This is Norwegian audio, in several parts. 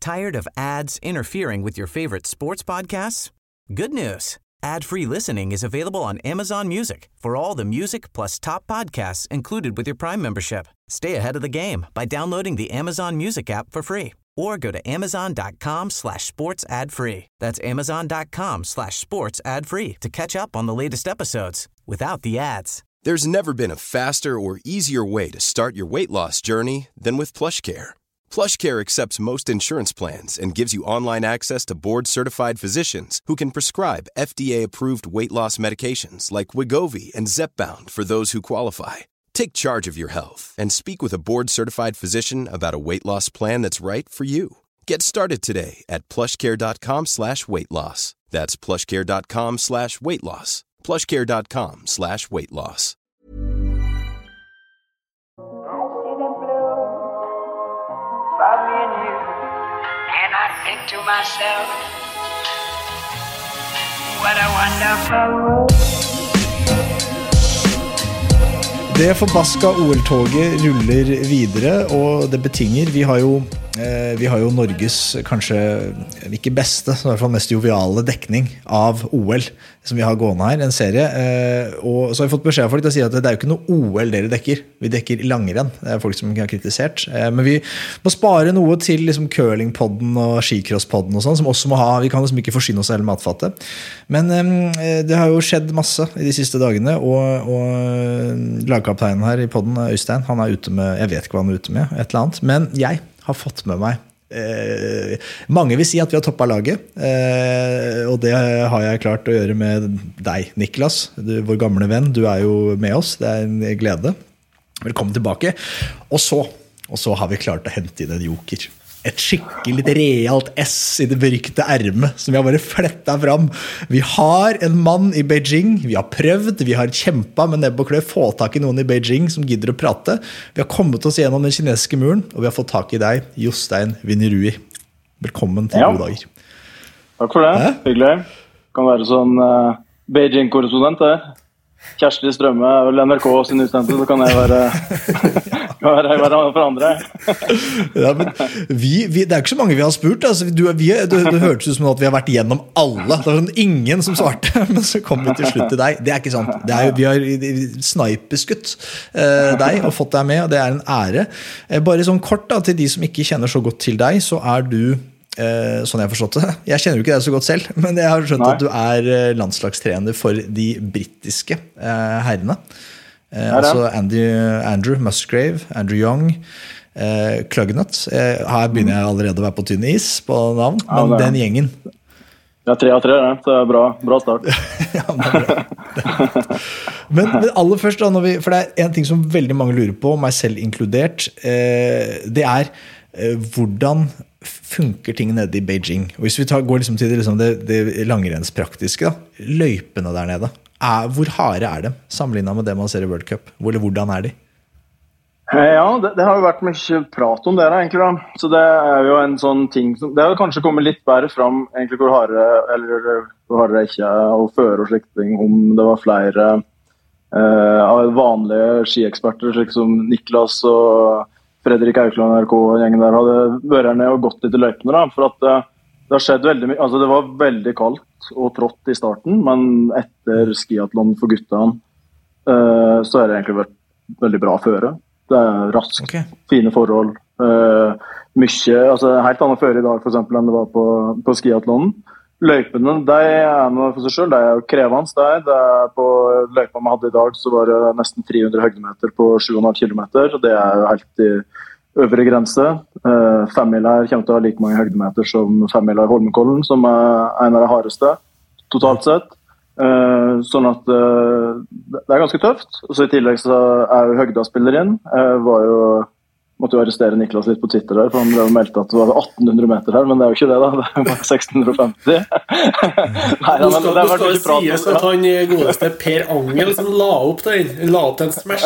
Tired of ads interfering with your favorite sports podcasts? Good news. Ad-free listening is available on Amazon Music for all the music plus top podcasts included with your Prime membership. Stay ahead of the game by downloading the Amazon Music app for free or go to amazon.com/sports ad-free. That's amazon.com/sports ad-free to catch up on the latest episodes without the ads. There's never been a faster or easier way to start your weight loss journey than with PlushCare. PlushCare accepts most insurance plans and gives you online access to board-certified physicians who can prescribe FDA-approved weight loss medications like Wegovy and Zepbound for those who qualify. Take charge of your health and speak with a board-certified physician about a weight loss plan that's right for you. Get started today at plushcare.com/weight loss. That's plushcare.com/weight loss. plushcare.com/weight loss. And I think to myself, what a wonderful world. Det forbaska OL-toget ruller videre, og det betinger, vi har jo Norges kanskje ikke beste, så i hvert fall mest joviale dekning av OL som vi har gående her, en serie, og så har vi fått beskjed av folk til å si at det er jo ikke noe OL dere dekker, vi dekker langrenn, det er folk som har kritisert, men vi må spare noe til liksom curlingpodden og skicrosspodden og sånn, som også må ha, vi kan liksom ikke forsyne oss hele matfatet, men det har jo skjedd masse i de siste dagene, og lagkapteinen her i podden, Øystein, han ute med, jeg vet ikke hva han ute med, et eller annet, men jeg har fått med meg mange vil si at vi har toppet laget og det har jeg klart å gjøre med deg, Niklas, vår gamle venn, du jo med oss, det en glede, velkommen tilbake, og så har vi klart å hente inn en joker, et skikkelig realt S i det berykte ermet som vi har bare flettet fram. Vi har en mann i Beijing, vi har prøvd, vi har kjempet med nebb og klø, få tak i noen i Beijing som gidder å prate. Vi har kommet oss gjennom den kinesiske muren, og vi har fått tak i deg, Jostein Vinjerui. Velkommen til Gode dager. Takk for det, hyggelig. Kan være sånn Beijing-korrespondent det. Kjersti Strømme og NRK sin utsendte, så kan jeg være for andre. Ja, men det ikke så mange vi har spurt, altså, det hørtes ut som at vi har vært gjennom alle, det var sånn ingen som svarte, men så kom vi til slutt til deg, det ikke sant, vi har sniperskutt deg og fått deg med, og det en ære. Bare sånn kort da, til de som ikke kjenner så godt til deg, så du sånn jeg har forstått det. Jeg kjenner jo ikke deg så godt selv, men jeg har skjønt at du landslagstrener for de brittiske herrene. Altså Andrew Musgrave, Andrew Young, Clugnut. Her begynner jeg allerede å være på tynn is på navn, men den gjengen. Ja, 3 av 3, det bra start. Ja, bra. Men aller først, da, for det en ting som veldig mange lurer på, meg selv inkludert, det hvordan funker ting nede i Beijing? Og hvis vi går liksom til det langrennspraktiske, løypene der nede, hvor harde det sammenlignet med det man ser i World Cup? Hvordan de? Ja, det har jo vært mye prat om det egentlig da. Så det jo en sånn ting som, det har jo kanskje kommet litt bedre fram egentlig hvor harde det ikke å føre og slikt ting, om det var flere av vanlige skieksperter slik som Niklas og Fredrik Aukland NRK-gjengen der hadde vært ned og gått litt i løypene da, for at det har skjedd veldig mye, altså det var veldig kaldt og trått i starten, men etter skiathlon for guttene så det egentlig vært veldig bra føre. Det raskt, fine forhold, mye, altså helt annet føre i dag for eksempel enn det var på skiathlonen. Løypene, de noe for seg selv, det jo krevende det på løypa vi hadde i dag så var det nesten 300 høydemeter på 7,5 kilometer, og det jo helt i øvre grense. 5-mila kommer til å ha like mange høydemeter som 5-mila i Holmenkollen, som en av de hardeste totalt sett. Sånn at det ganske tøft, og så i tillegg så jo Høgda spiller inn, måtte jo arrestere Niklas litt på Twitter der, for han ble jo meldt at det var 1800 meter her, men det jo ikke det da, det var 1650. Nei, men det var ikke prat. Det skal sies at han godeste Per Angel som la opp til en smash,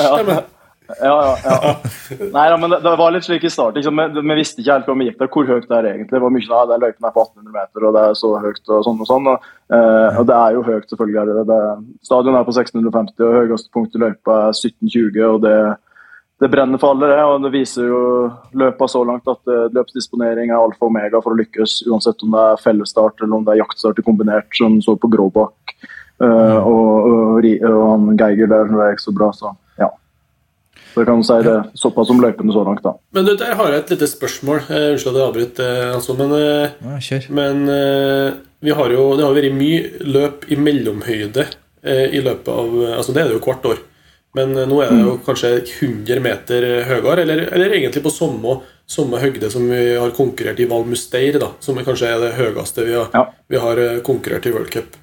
Ja. Nei, men det var litt slik i start, liksom. Vi visste ikke helt hva vi gikk der, hvor høyt det egentlig. Det var mye da, det løypen på 1800 meter, og det så høyt og sånn. Og det jo høyt selvfølgelig. Stadion på 1650, og høyeste punkt i løypa 1720, og det det brenner for alle det, og det viser jo løpet så langt at løpsdisponering alfa og omega for å lykkes, uansett om det fellesstart eller om det jaktstart kombinert, som så på Gråbakk og han Geiger der, det ikke så bra, så ja. Så jeg kan si det såpass om løpene så langt da. Men du, der har jeg et lite spørsmål, unnskyld at jeg avbryter, altså, men det har jo vært mye løp I mellomhøyde I løpet av, altså det det jo hvert år. Men nå det jo kanskje 100 meter høyere, eller egentlig på samme høyde som vi har konkurrert I Val Musteir, da, som kanskje det høyeste vi har konkurrert I World Cup.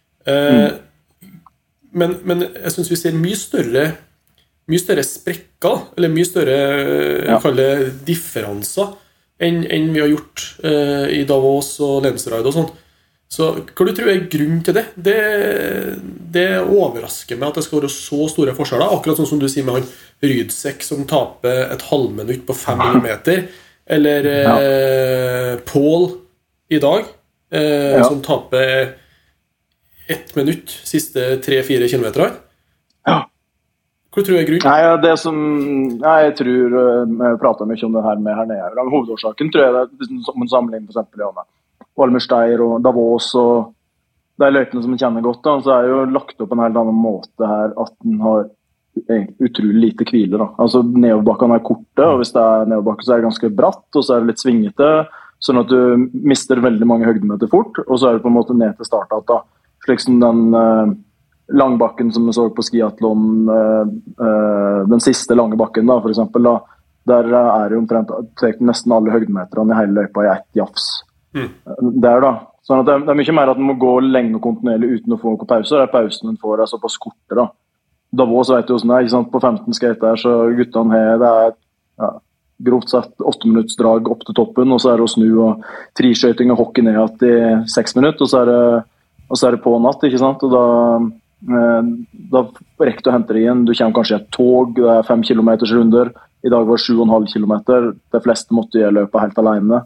Men jeg synes vi ser mye større sprekker, eller mye større jeg kaller det, differanser enn vi har gjort I Davos og Lensride og sånn. Så hva du tror grunnen til det? Det overrasker meg at det skal være så store forskjeller, akkurat sånn som du sier med han Rydsek som taper et halvminutt på 5 millimeter, eller Paul I dag, som taper 1 minutt siste 3-4 kilometer. Ja. Hva tror du grunnen? Nei, det som jeg tror, jeg prater mye om det her med her nede, hovedårsaken tror jeg det som en sammenligning for eksempel, Valmesteir og Davos og de løypene som man kjenner godt da, så jo lagt opp en helt annen måte her at den har utrolig lite hvile da. Altså nedoverbakkene korte, og hvis det nedoverbakke så det ganske bratt, og så det litt svingete, sånn at du mister veldig mange høydemeter fort, og så det på en måte ned til startet da. Slik som den langbakken som vi så på skiathlon, den siste lange bakken da, for eksempel da, der jo omtrent nesten alle høydemeterne I hele løypa I ett jafs. Der da, sånn at det mye mer at man må gå lenge og kontinuerlig uten å få noen pauser, pausen man får såpass korte da. Davos vet du hvordan det ikke sant? På 15 skate der, så guttene her, det grovt sett 8 minutts drag opp til toppen, og så det å snu og triskjøyting og hockey ned I 6 minutter, og så det på natt, ikke sant? Og da rekker du å hente det igjen, du kommer kanskje I et tog, det 5 kilometers runder, I dag var 7,5 kilometer, de fleste måtte jeg løpe helt alene.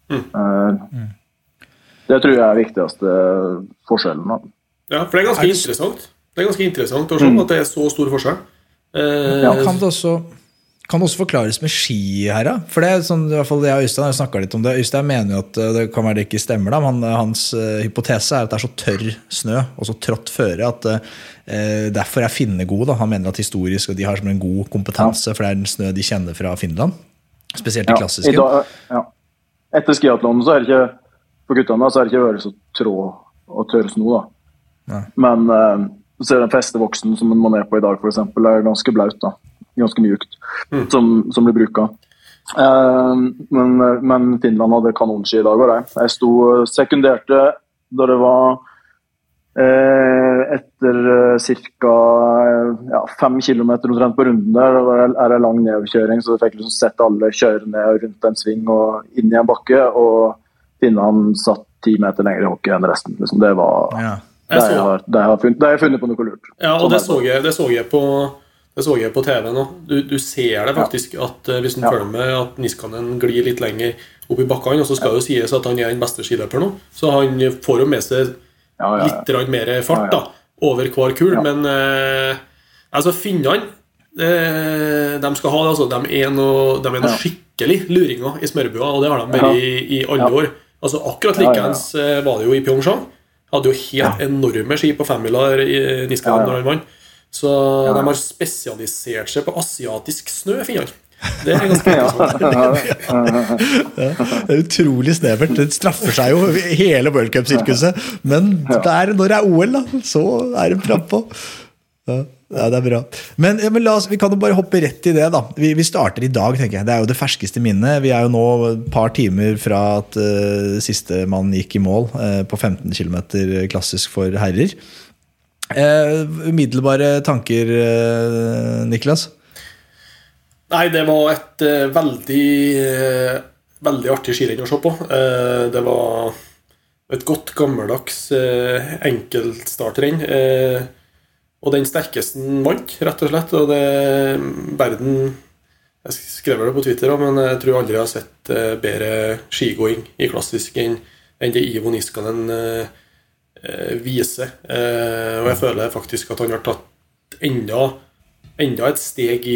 Det tror jeg viktigste forskjellen da. Ja, for det ganske interessant. Det ganske interessant å se at det så stor forskjell. Kan det også forklares med ski her da? For det sånn, I hvert fall jeg og Øystein har snakket litt om det. Øystein mener jo at det kan være det ikke stemmer da, men hans hypotese at det så tørr snø og så trått føre at derfor Finne god da. Han mener at historisk og de har som en god kompetanse for det den snø de kjenner fra Finland, spesielt I klassiske. Etter skiathlon så det ikke på guttene så det ikke vært så trå og tørr snø da. Nei. Men så den festevoksen som man på I dag for eksempel ganske blaut da, ganske mjukt som blir bruket. Men Finland hadde kanonski I dag og det. Jeg sekunderte da det var etter cirka 5 kilometer omtrent på runden der, det det lang nedoverkjøring, så jeg fikk liksom sett alle kjøre ned rundt en sving og inn I en bakke, og Finland satt 10 meter lenger I hockey enn resten. Liksom. Det var det jeg har funnet på noe lurt. Ja, og det så jeg på TV nå. Du ser det faktisk at hvis du følger med at Niskanen glir litt lenger opp I bakkene, og så skal det jo sies at han den beste skiløper nå, så han får jo med seg litt mer fart da, over hver kul, men altså finnene de skal ha det, altså, de noe skikkelig luringer I smørbua, og det har de vært I alle år. Altså akkurat likens var det jo I Pyeongchang, hadde jo helt enorme ski på 5-miler I Niskanen når han vant, så de har spesialisert seg på asiatisk snø, finnene. Det ganske interessant. Det utrolig snevert. Det straffer seg jo hele World Cup-sirkuset, men når det OL da, så det frampå. Ja, det bra. Men vi kan jo bare hoppe rett I det da. Vi starter I dag, tenker jeg. Det jo det ferskeste minnet. Vi jo nå et par timer fra at siste mann gikk I mål på 15 kilometer klassisk for herrer. Umiddelbare tanker, Niklas? Nei, det var et veldig artig skirenn å se på. Det var et godt gammeldags enkeltstartrenn. Og den sterkeste vant, rett og slett. Og jeg skrev det på Twitter, men jeg tror aldri jeg har sett bedre skigåing I klassisk enn det Ivo Niskanen viser. Og jeg føler faktisk at han har tatt enda enda et steg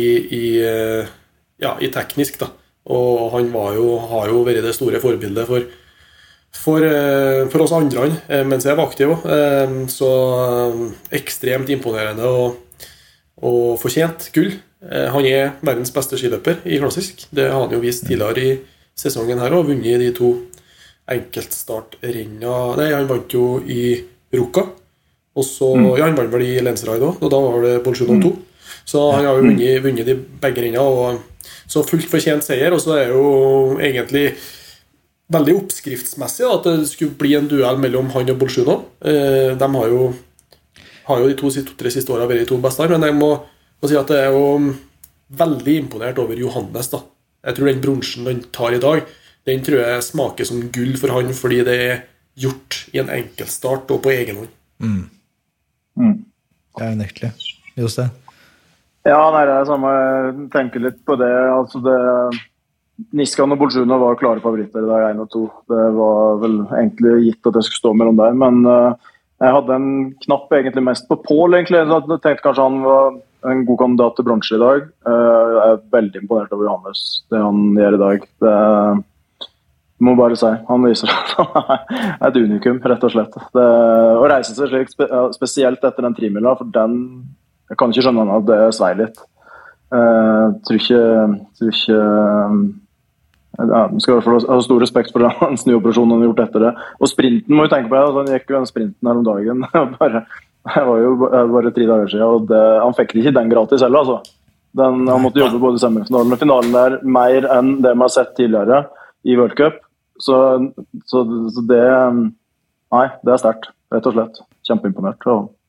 i teknisk da. Og han har jo vært det store forbildet for oss andre mens jeg var aktiv så ekstremt imponerende og fortjent gull. Han verdens beste skiløper i klassisk. Det har han jo vist tidligere i sesongen her og vunnet de 2 enkeltstartrenna. Nei, han vant jo i Ruka. Og så, han vant vel i Lensride også, og da var det Bolsjunov 2. Så han har jo vunnet de begge renna, og så fullt fortjent seier, og så jo egentlig veldig oppskriftsmessig at det skulle bli en duell mellom han og Bolsjunov. De har jo de 2-3 siste årene vært de 2 beste, men jeg må si at det jo veldig imponert over Johannes da. Jeg tror den bronsen han tar i dag, den tror jeg smaker som gull for han, fordi det gjort i en enkeltstart og på egen hånd. Det unektelig. Just det. Ja, nei, det samme. Jeg tenker litt på det. Altså Niskan og Bolsjunov var klare favoritter i dag, 1 og 2. Det var vel egentlig gitt at jeg skulle stå mellom der, men jeg hadde en knapp egentlig mest på Paul, egentlig. Så jeg tenkte kanskje han var en god kandidat til bronse i dag. Jeg veldig imponert over Johannes, det han gjør i dag. Det må bare si. Han viser at han et unikum, rett og slett. Å reise seg slik, spesielt etter den 3-mila, for den, jeg kan ikke skjønne at det svei litt. Tror ikke skal i hvert fall ha stor respekt for den snuoperasjonen han har gjort etter det. Og sprinten må jo tenke på det, han gikk jo den sprinten her om dagen. Det var jo bare 3 dager siden, og han fikk ikke den gratis selv, altså. Han måtte jobbe både semifinalen og finalen der mer enn det man har sett tidligere i World Cup. Så det nei, det sterkt, rett og slett. Kjempeimponert.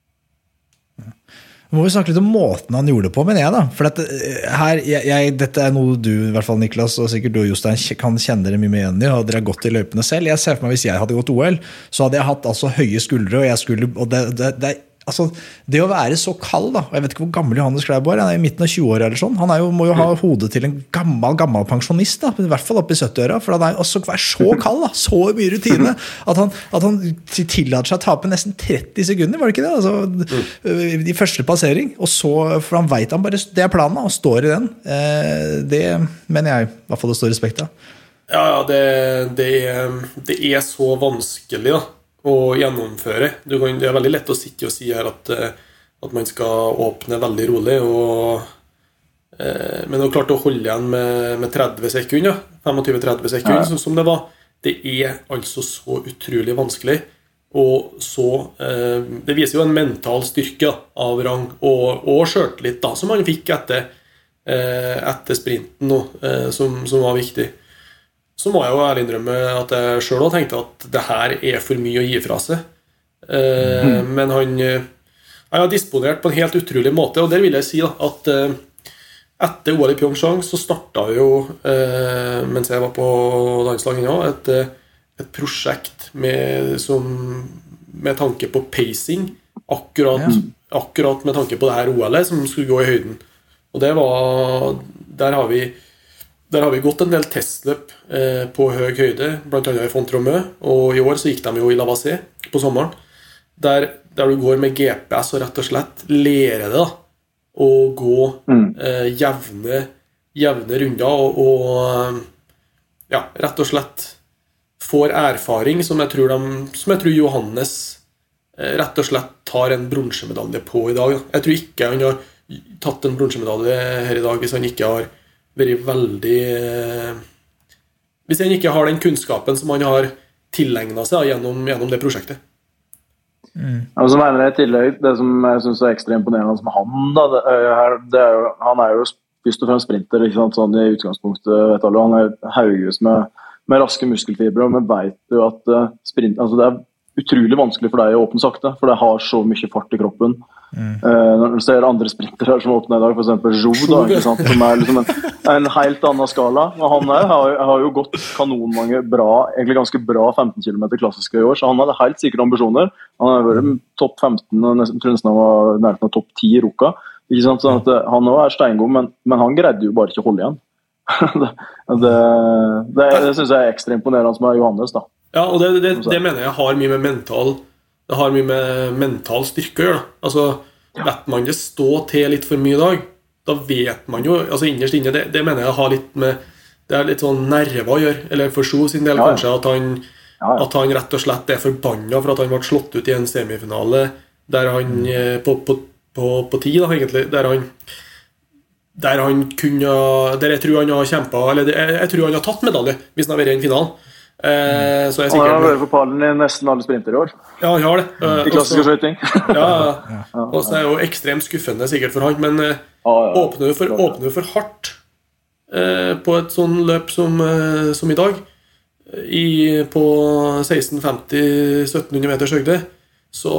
Nå må vi snakke litt om måten han gjorde det på, mener jeg da. For dette noe du, i hvert fall Niklas, og sikkert du og Jostein, kan kjenne dere mye med igjen i, og dere har gått i løypene selv. Jeg ser for meg, hvis jeg hadde gått OL, så hadde jeg hatt altså høye skuldre, og altså, det å være så kald da, og jeg vet ikke hvor gammel Johannes Klæbo han i midten av 20 år eller sånn, han må jo ha hodet til en gammel pensjonist da, i hvert fall oppe i 70-åra, for han også være så kald da, så mye rutine, at han tillater seg å tape nesten 30 sekunder, var det ikke det? Altså, i første passering, og så, for han vet han bare, det planen og står i den, det mener jeg, i hvert fall det står respekt av. Ja, det så vanskelig da, å gjennomføre. Det veldig lett å sitte og si her at man skal åpne veldig rolig, men det klart å holde igjen med 30 sekunder, 25-30 sekunder, som det var. Det altså så utrolig vanskelig, og så det viser jo en mental styrke av rang, og selvtillit da, som han fikk etter sprinten nå, som var viktig. Så må jeg jo ærlig innrømme at jeg selv har tenkt at det her for mye å gi fra seg. Men han har disponert på en helt utrolig måte, og der vil jeg si da, at etter OL i Pyeongchang så startet jo, mens jeg var på landslaget nå, et prosjekt med tanke på pacing, akkurat med tanke på det her OL-et som skulle gå i høyden. Og der har vi gått en del testløp på høy høyde, blant annet i Font-Romeu, og i år så gikk de jo i Lavazé på sommeren, der du går med GPS og rett og slett lærer det da, å gå jevne runder, og ja, rett og slett får erfaring som jeg tror Johannes rett og slett tar en bronsemedalje på i dag. Jeg tror ikke han har tatt en bronsemedalje her i dag hvis han ikke har vært veldig hvis han ikke har den kunnskapen som han har tillegnet seg gjennom det prosjektet. Så mener jeg i tillegg, det som jeg synes ekstremt imponerende som han da, han jo først og fremst sprinter, ikke sant, sånn i utgangspunktet, vet alle, han hauges med raske muskelfibre, og vi vet jo at sprint, altså det utrolig vanskelig for deg å åpne sakte, for det har så mye fart i kroppen. Når du ser andre sprinter her som åpner i dag, for eksempel Zhou da, ikke sant, som liksom en helt annen skala, og han har jo gått kanonmange egentlig ganske bra 15 km klassiske i år, så han hadde helt sikre ambisjoner. Han har vært topp 15, og tror nesten han var nærmest av topp 10 i Ruka, ikke sant, sånn at han også steingod, men han greide jo bare ikke å holde igjen. det synes jeg ekstra imponerende som Johannes da. Ja, og det mener jeg har mye med mental styrke å gjøre da. Altså, vet man det stå til litt for mye i dag, da vet man jo, altså innerst inne, det mener jeg har litt med, det litt sånn nerver å gjøre, eller for så sin del kanskje, at han rett og slett forbannet for at han ble slått ut i en semifinale, der han på 10 da, egentlig, der jeg tror han har kjempet, eller jeg tror han har tatt medalje, hvis han har vært i en finalen. Så jeg han har vært på pallen i nesten alle sprinter i år. Ja, han har det. I klassiske skøyting. Og så er det jo ekstremt skuffende sikkert for han, men åpner jo for hardt på et sånn løp som i dag, på 1650-1700 meters høyde, så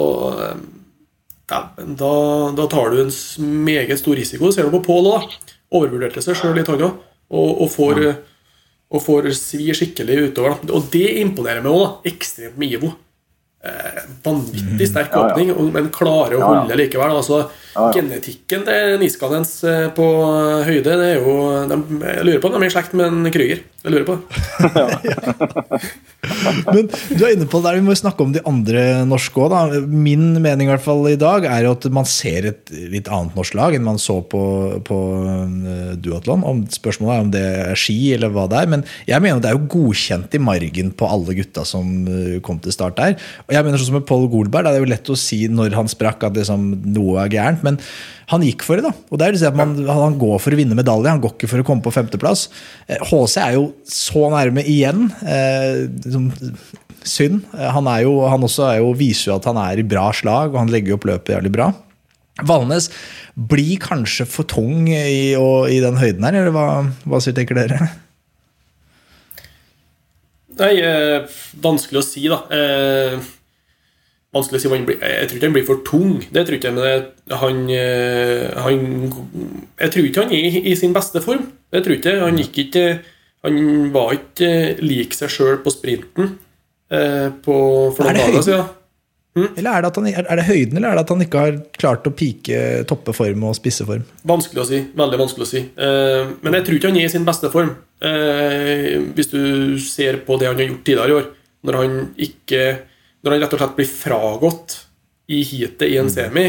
da tar du en meget stor risiko. Ser du på Paul da, overvurderte seg selv litt han også, og får svi skikkelig utover da. Og det imponerer meg også da, ekstremt med Ivo. Vanvittig sterk åpning, men klarer å holde likevel. Altså, genetikken til Niskanens på høyde, det er jo, jeg lurer på om de er i slekt med en Kryger. Jeg lurer på det. Men du er inne på det der, vi må snakke om de andre norske også da. Min mening i hvert fall i dag er jo at man ser et litt annet norsk lag enn man så på duatlon. Spørsmålet er om det er ski eller hva det er, men jeg mener det er jo godkjent i margen på alle gutta som kom til start der. Og jeg mener sånn som med Paul Goldberg, det er jo lett å si når han sprakk at liksom, noe er gærent, men han gikk for det da, og det er jo at han går for å vinne medalje, han går ikke for å komme på 5. plass. HC er jo så nærme igjen, synd. Han viser jo at han er i bra slag, og han legger opp løpet jævlig bra. Valnes blir kanskje for tung i den høyden her, eller hva tenker dere? Nei, vanskelig å si da. Vanskelig å si hva han blir. Jeg tror ikke han blir for tung. Det tror ikke jeg, men jeg tror ikke han er i sin beste form. Jeg tror ikke. Han var ikke lik seg selv på sprinten for noen dager siden. Eller er det høyden, eller er det at han ikke har klart å pike toppeform og spisseform? Vanskelig å si, veldig vanskelig å si. Men jeg tror ikke han er i sin beste form. Hvis du ser på det han har gjort tidligere i år, når han rett og slett blir fragått i heatet i en semi,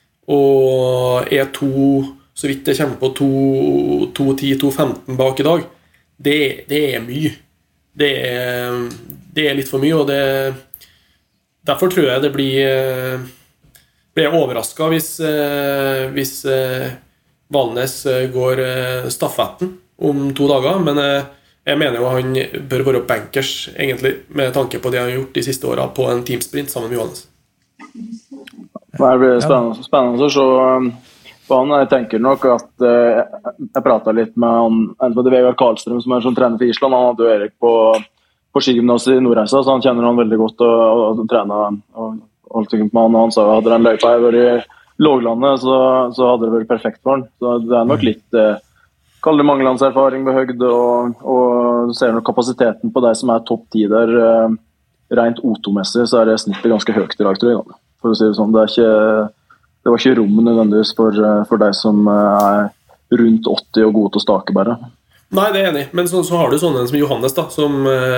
og er så vidt jeg kommer på 2:10-2:15 bak i dag, det er mye. Det er litt for mye, og derfor tror jeg det blir overrasket hvis Valnes går stafetten om 2 dager, men jeg mener jo han bør være bankers egentlig, med tanke på det han har gjort de siste årene på en teamsprint sammen med Johannes. Det blir spennende å se på han. Jeg tenker nok at jeg pratet litt med Vegard Karlstrøm, som er som trener for Island. Han hadde jo Erik på skigymnaset i Nordreisa, så han kjenner han veldig godt og trener og holdt sikkert med han. Han sa hadde den løypa her vært i låglandet, så hadde det vært perfekt for han. Så det er nok litt kall det mangelandserfaring ved høgde, og ser nok kapasiteten på de som er topp 10 der, rent O2-messig, så er det snittet ganske høyt i dag, tror jeg. For å si det sånn, det var ikke rommet nødvendigvis for de som er rundt 80 og gode til å stake bare. Nei, det er enig, men så har du sånne som Johannes da, som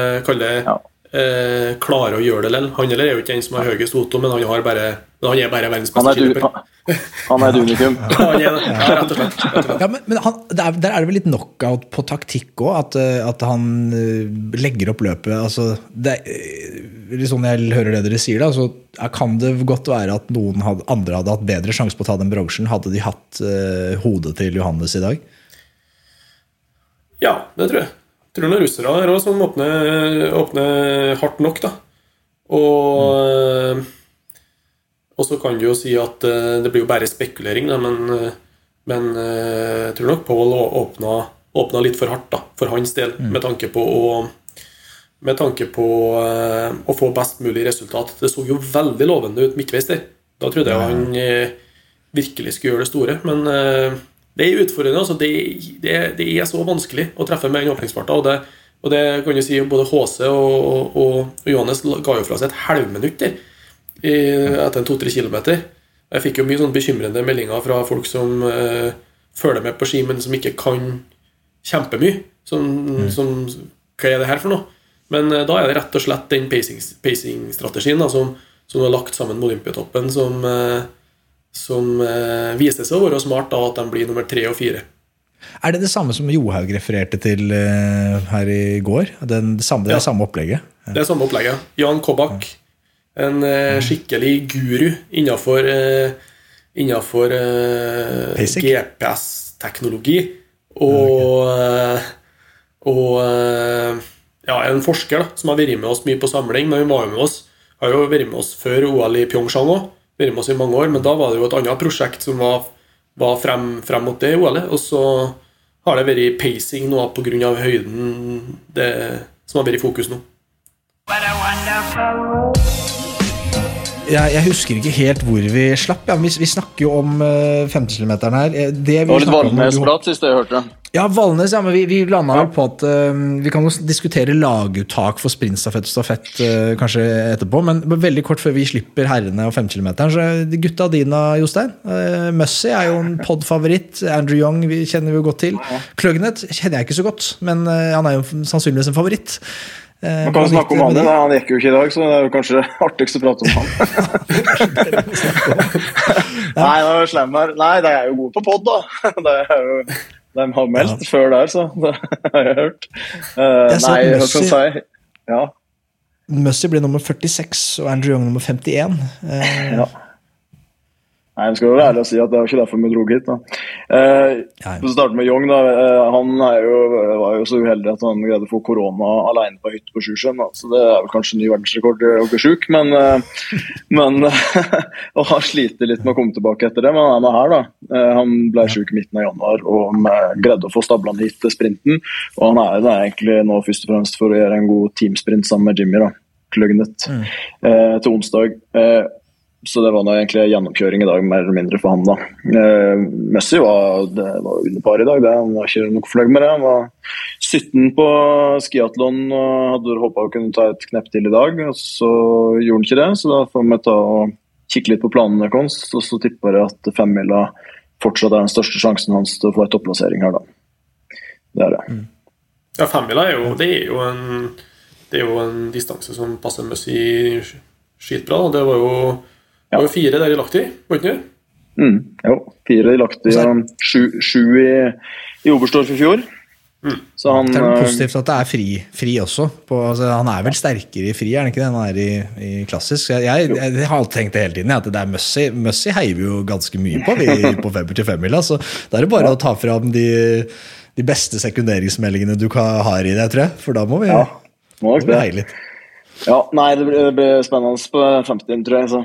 klarer å gjøre det lell. Han er jo ikke en som har høyest O2, men han er bare verdens beste skiløper. Han er et unikum. Rett og slett. Ja, men der er det vel litt knockout på taktikk også, at han legger opp løpet. Altså, det er sånn jeg hører det dere sier da, så kan det godt være at noen andre hadde hatt bedre sjanse på å ta den bransjen, hadde de hatt hodet til Johannes i dag? Ja, det tror jeg. Jeg tror noen russere er også som åpner hardt nok da. Og så kan du jo si at det blir jo bare spekulering da, men jeg tror nok Paul åpna litt for hardt da, for hans del, med tanke på å få best mulig resultat. Det så jo veldig lovende ut midtveis der. Da trodde jeg han virkelig skulle gjøre det store, men det er utfordrende, altså det er så vanskelig å treffe med en åpningsfarta, og det kan du si både HC og Johannes ga jo fra seg et halvminutt der etter 2-3 kilometer. Jeg fikk jo mye sånn bekymrende meldinger fra folk som følger med på ski, men som ikke kan kjempemye, som hva er det her for noe? Men da er det rett og slett den pacing-strategien da, som har lagt sammen med Olympiatoppen, som viser seg å være smart da, at de blir nummer 3 og 4. Det samme som Johaug refererte til her I går? Det samme opplegget? Det samme opplegget. Jan Kobak, en skikkelig guru innenfor GPS-teknologi og en forsker da, som har vært med oss mye på samling, men har jo vært med oss før OL I Pyeongchang også, vært med oss I mange år, men da var det jo et annet prosjekt som var frem mot det OL, og så har det vært pacing nå på grunn av høyden som har vært I fokus nå. What a wonderful world. Jeg husker ikke helt hvor vi slapp. Ja, vi snakker jo om 50 kilometeren her. Det var litt Valnes-prat sist jeg hørte. Ja, Valnes, ja, men vi landet vel på at vi kan jo diskutere laguttak for sprintstafett og stafett kanskje etterpå, men veldig kort før vi slipper herrene og 5 kilometeren, så gutta dina, Jostein. Mussey jo en podd-favoritt. Andrew Young kjenner vi jo godt til. Kløgnet kjenner jeg ikke så godt, men han jo sannsynligvis en favoritt. Man kan snakke om han gikk jo ikke I dag, så det jo kanskje artigst å prate om han. Nei, det var slem her. Nei, det jo god på podd da. Det jo, de har meldt før der, så det har jeg hørt. Nei, hva skal jeg si? Ja. Mussey ble nummer 46, og Andrew Young nummer 51. Ja. Nei, jeg skal jo være ærlig å si at det var ikke derfor vi drog hit da. For å starte med Young da, han var jo så uheldig at han greide å få korona alene på hytte på Sjusjøen, så det vel kanskje ny verdensrekord å bli syk, men og han sliter litt med å komme tilbake etter det, men han her da. Han ble syk I midten av januar, og greide å få stablet hit til sprinten, og han det egentlig nå først og fremst for å gjøre en god teamsprint sammen med Jimmy da, Kløgnet, til onsdag. Så det var nå egentlig gjennomkjøring I dag, mer eller mindre for han da. Mussey var under par I dag, han var ikke noe fløgg med det. Han var 17 på skiathlon og hadde håpet å kunne ta et knepp til I dag, og så gjorde han ikke det, så da får vi ta og kikke litt på planene hans, og så tipper jeg at 5-mila fortsatt den største sjansen hans til å få et topplassering her da. Det det. Ja, 5-mila det er jo en distanse som passer Mussey skitbra, og det var jo 4 der I lagt I, var ikke det? Jo, 4 I lagt I, og 7 I Oberstdorf I fjor. Så han, det positivt at det fri også. Altså, han vel sterkere I fri, han ikke det? Han I klassisk. Jeg har alltid tenkt det hele tiden, at det Mussey heier vi jo ganske mye på, på 5-5-mila, så det det bare å ta fram de beste sekunderingsmeldingene du ha I det, tror jeg, for da må vi heie litt. Ja, nei, det blir spennende på 50, tror jeg, så.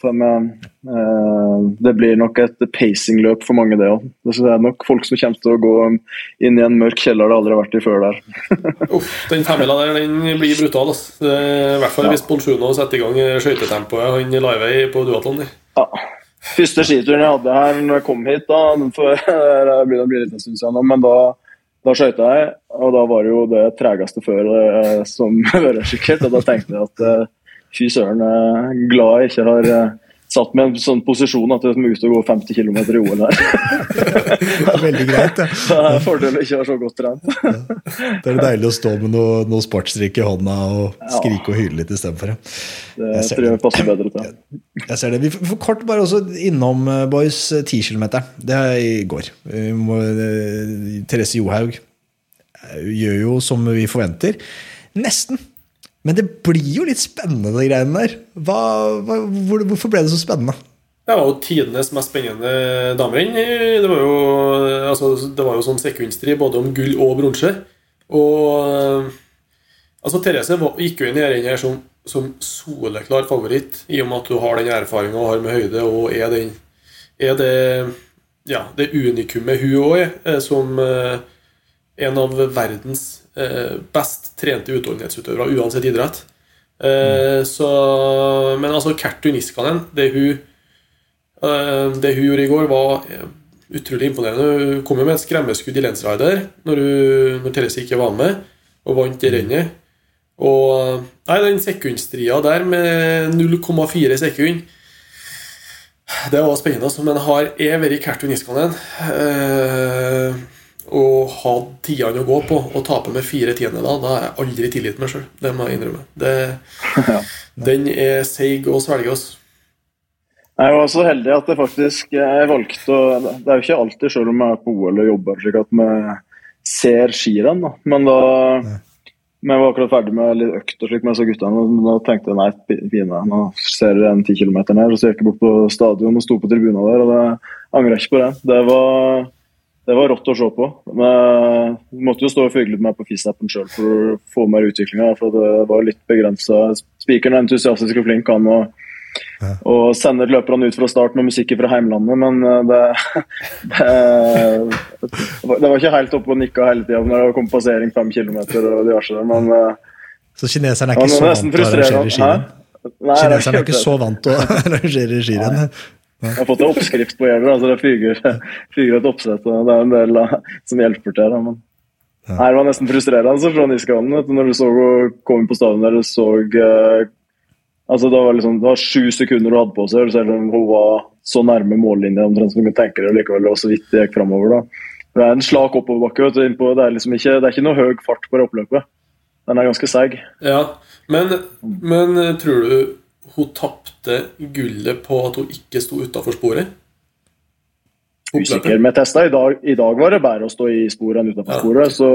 Det blir nok et pacing-løp for mange det også. Det nok folk som kommer til å gå inn I en mørk kjeller det aldri har vært I før der. Den 5-mila der, den blir brutal, altså. I hvert fall hvis Bolsjuno setter I gang skøytetempoet, han live på duatlon. Ja, første skituren jeg hadde her når jeg kom hit da, for det blir litt en stund siden, men da skjøyte jeg, og da var det jo det tregeste før som var sikkert, og da tenkte jeg at fy søren, glad jeg ikke har satt meg I en sånn posisjon at jeg må ut og gå 50 kilometer I OL her. Det veldig greit, ja. Det fordel å ikke være så godt trent. Det deilig å stå med noe sportsdrikk I hånda og skrike og hyle litt I stedet for det. Det tror jeg passer bedre til. Jeg ser det. Vi får kort bare også innom boys 10 kilometer. Det I går. Therese Johaug gjør jo som vi forventer. Nesten. Men det blir jo litt spennende, de greiene der. Hvorfor ble det så spennende? Det var jo tidenes mest spennende damer. Det var jo sånn sekundstrid både om gull og bronse. Og Therese gikk jo inn I denne her som soleklar favoritt, I og med at du har den erfaringen og har med høyde, og det unikumet hun også som en av verdens best trente utholdenhetsutøvere uansett idrett. Men Kertu Niskanen, det hun gjorde I går var utrolig imponerende. Hun kom jo med et skremmeskudd I Lensrider når Therese ikke var med og vant I rennet. Og den sekundstria der med 0,4 sekund, det var spennende, men har vært Kertu Niskanen og ha tidene å gå på og tape med 4 tiendedeler, da jeg aldri tilgitt meg selv, det må jeg innrømme. Den seig å svelge oss. Jeg var så heldig at jeg valgte å... Det jo ikke alltid, selv om jeg på OL og jobber, slik at vi ser skirenn, da. Men da... Vi var akkurat ferdig med litt økt og slik med så guttene, og da tenkte jeg, nei, fine, nå ser jeg en 10 kilometer ned, og så gikk jeg bort på stadion og stod på tribunen der, og det angrer jeg ikke på det. Det var rått å se på. Men jeg måtte jo stå og følge litt mer på FIS-appen selv for å få mer utviklingen, for det var litt begrenset. Spikeren entusiastisk og flink han, og sender løperne ut fra start med musikk fra heimlandet, men det var ikke helt oppe og nikket hele tiden når det kom passering 5 kilometer og diverse, men så kineserne ikke så vant til å arrangere skirenn? Kineserne ikke så vant til å arrangere skirenn? Jeg har fått en oppskrift på Gjelder, altså det fyger et oppsett, og det en del som hjelper til det, men det var nesten frustrerende altså, fra Niskanen, når du så å komme på stadion der, du så altså det var 7 sekunder du hadde på seg, selv om hun var så nærme mållinjen omtrent som du kunne tenke deg, likevel og så vidt det gikk fremover da. Det en slag oppoverbakke, det liksom ikke, det ikke noe høy fart på det oppløpet. Den ganske seg. Ja, men tror du hun tappte gullet på at hun ikke stod utenfor sporet? Usikker, men jeg testet i dag var det bare å stå i sporet enn utenfor sporet, så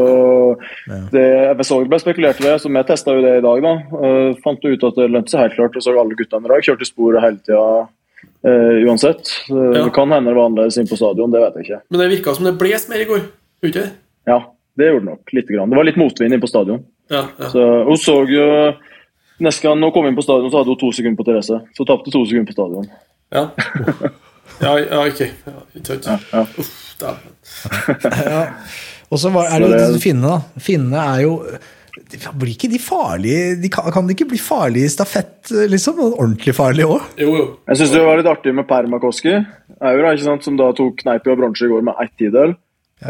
jeg så det ble spekulert ved, så jeg testet jo det i dag da, fant ut at det lønte seg helt klart, og så alle guttene i dag kjørte i sporet hele tiden uansett. Det kan hende det var annerledes inn på stadion, det vet jeg ikke. Men det virket som det bles mer i går, ikke det? Ja, det gjorde det nok, litt grann. Det var litt motvind inn på stadion. Så hun så jo, neste gang hun kom inn på stadion, så hadde hun 2 sekunder på Therese, så tappte 2 sekunder på stadion. Ja. Ja, ok. Uff, da. Og så er det jo Finne da. Finne jo blir ikke de farlige, kan de ikke bli farlige i stafett liksom, ordentlig farlige også? Jo. Jeg synes det var litt artig med Permakoski Aura, ikke sant, som da tok kneip i bronse i går med 1 tidel.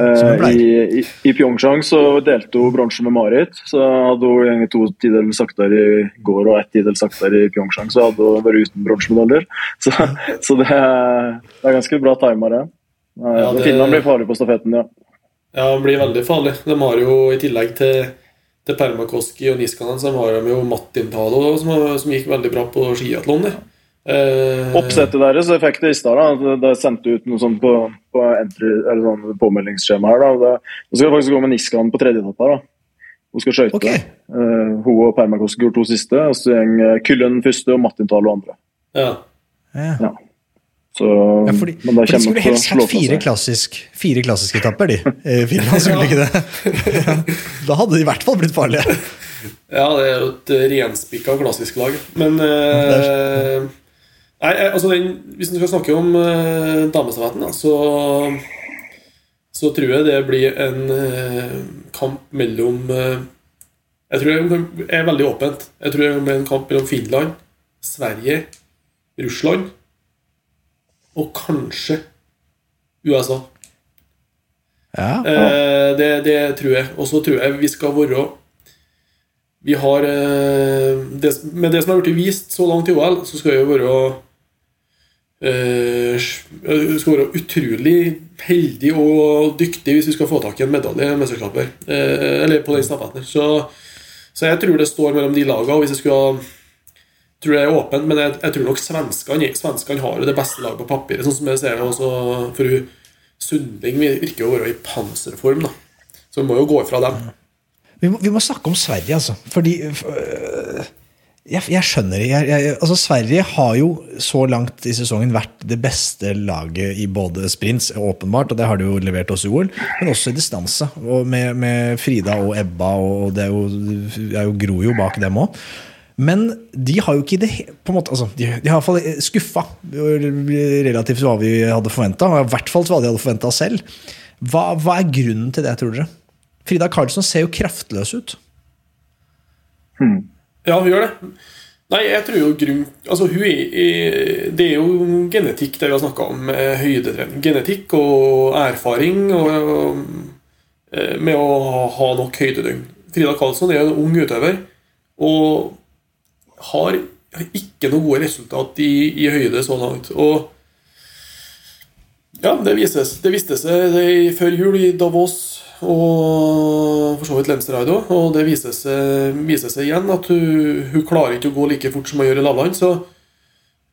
I Pyeongchang så delte hun bronse med Marit, så hadde hun 2 tidel saktere i går og 1 tidel saktere i Pyeongchang, så hadde hun vært uten bronsemedaljer, så det ganske bra timer det. Finland blir farlig på stafetten, ja. Ja, han blir veldig farlig. De har jo i tillegg til Permakoski og Niskanen, så har de jo Martin Talo som gikk veldig bra på skiathlon der. Oppsettet deres fikk det i stedet da. Det sendte ut noe sånt på entry, eller sånn påmeldingsskjema her da. Det skal faktisk gå med Niskanen på 3. etapp her da. Hun skal skjøyte. Hun og Permakoski går 2 siste, og så gjør Kyllen første og Martin Talo andre. Ja. Så, fordi de skulle helst hatt 4 klassiske etapper de Finland skulle ikke det. Da hadde de i hvert fall blitt farlige. Ja, det jo et renspikket klassisk lag. Men nei, altså hvis du skal snakke om damestafetten da, så tror jeg det blir en kamp mellom jeg tror det veldig åpent. Jeg tror det blir en kamp mellom Finland, Sverige, Russland og kanskje USA. Det tror jeg. Og så tror jeg vi skal være vi har med det som har blitt vist så langt i OL, så skal vi være utrolig heldig og dyktig hvis vi skal få tak i en medalje i mesterskapet eller på den stafetten. Så jeg tror det står mellom de lagene, og hvis jeg skulle tror det åpent, men jeg tror nok svenskene har det beste laget på papiret, sånn som jeg ser det også, for Sundling virker å være i panserform da. Så vi må jo gå fra dem. Vi må snakke om Sverige altså, fordi jeg skjønner altså Sverige har jo så langt i sesongen vært det beste laget i både sprints, åpenbart, og det har de jo levert oss i OL, men også i distanse, og med Frida og Ebba, og det er jo Gro jo bak dem også. Men de har jo ikke det på en måte, altså, de har i hvert fall skuffet relativt hva vi hadde forventet, og i hvert fall hva de hadde forventet selv. Hva grunnen til det, tror dere? Frida Karlsson ser jo kraftløs ut. Ja, hun gjør det. Nei, jeg tror jo altså det jo genetikk det vi har snakket om, høydetrening. Genetikk og erfaring og, med å ha nok høydedøgn. Frida Karlsson jo en ung utøver, og har ikke noe gode resultat i høyde så langt, og ja, det viste seg før jul i Davos og for så vidt Lemsterheide, og det viser seg igjen at hun klarer ikke å gå like fort som hun gjør i Lavland, så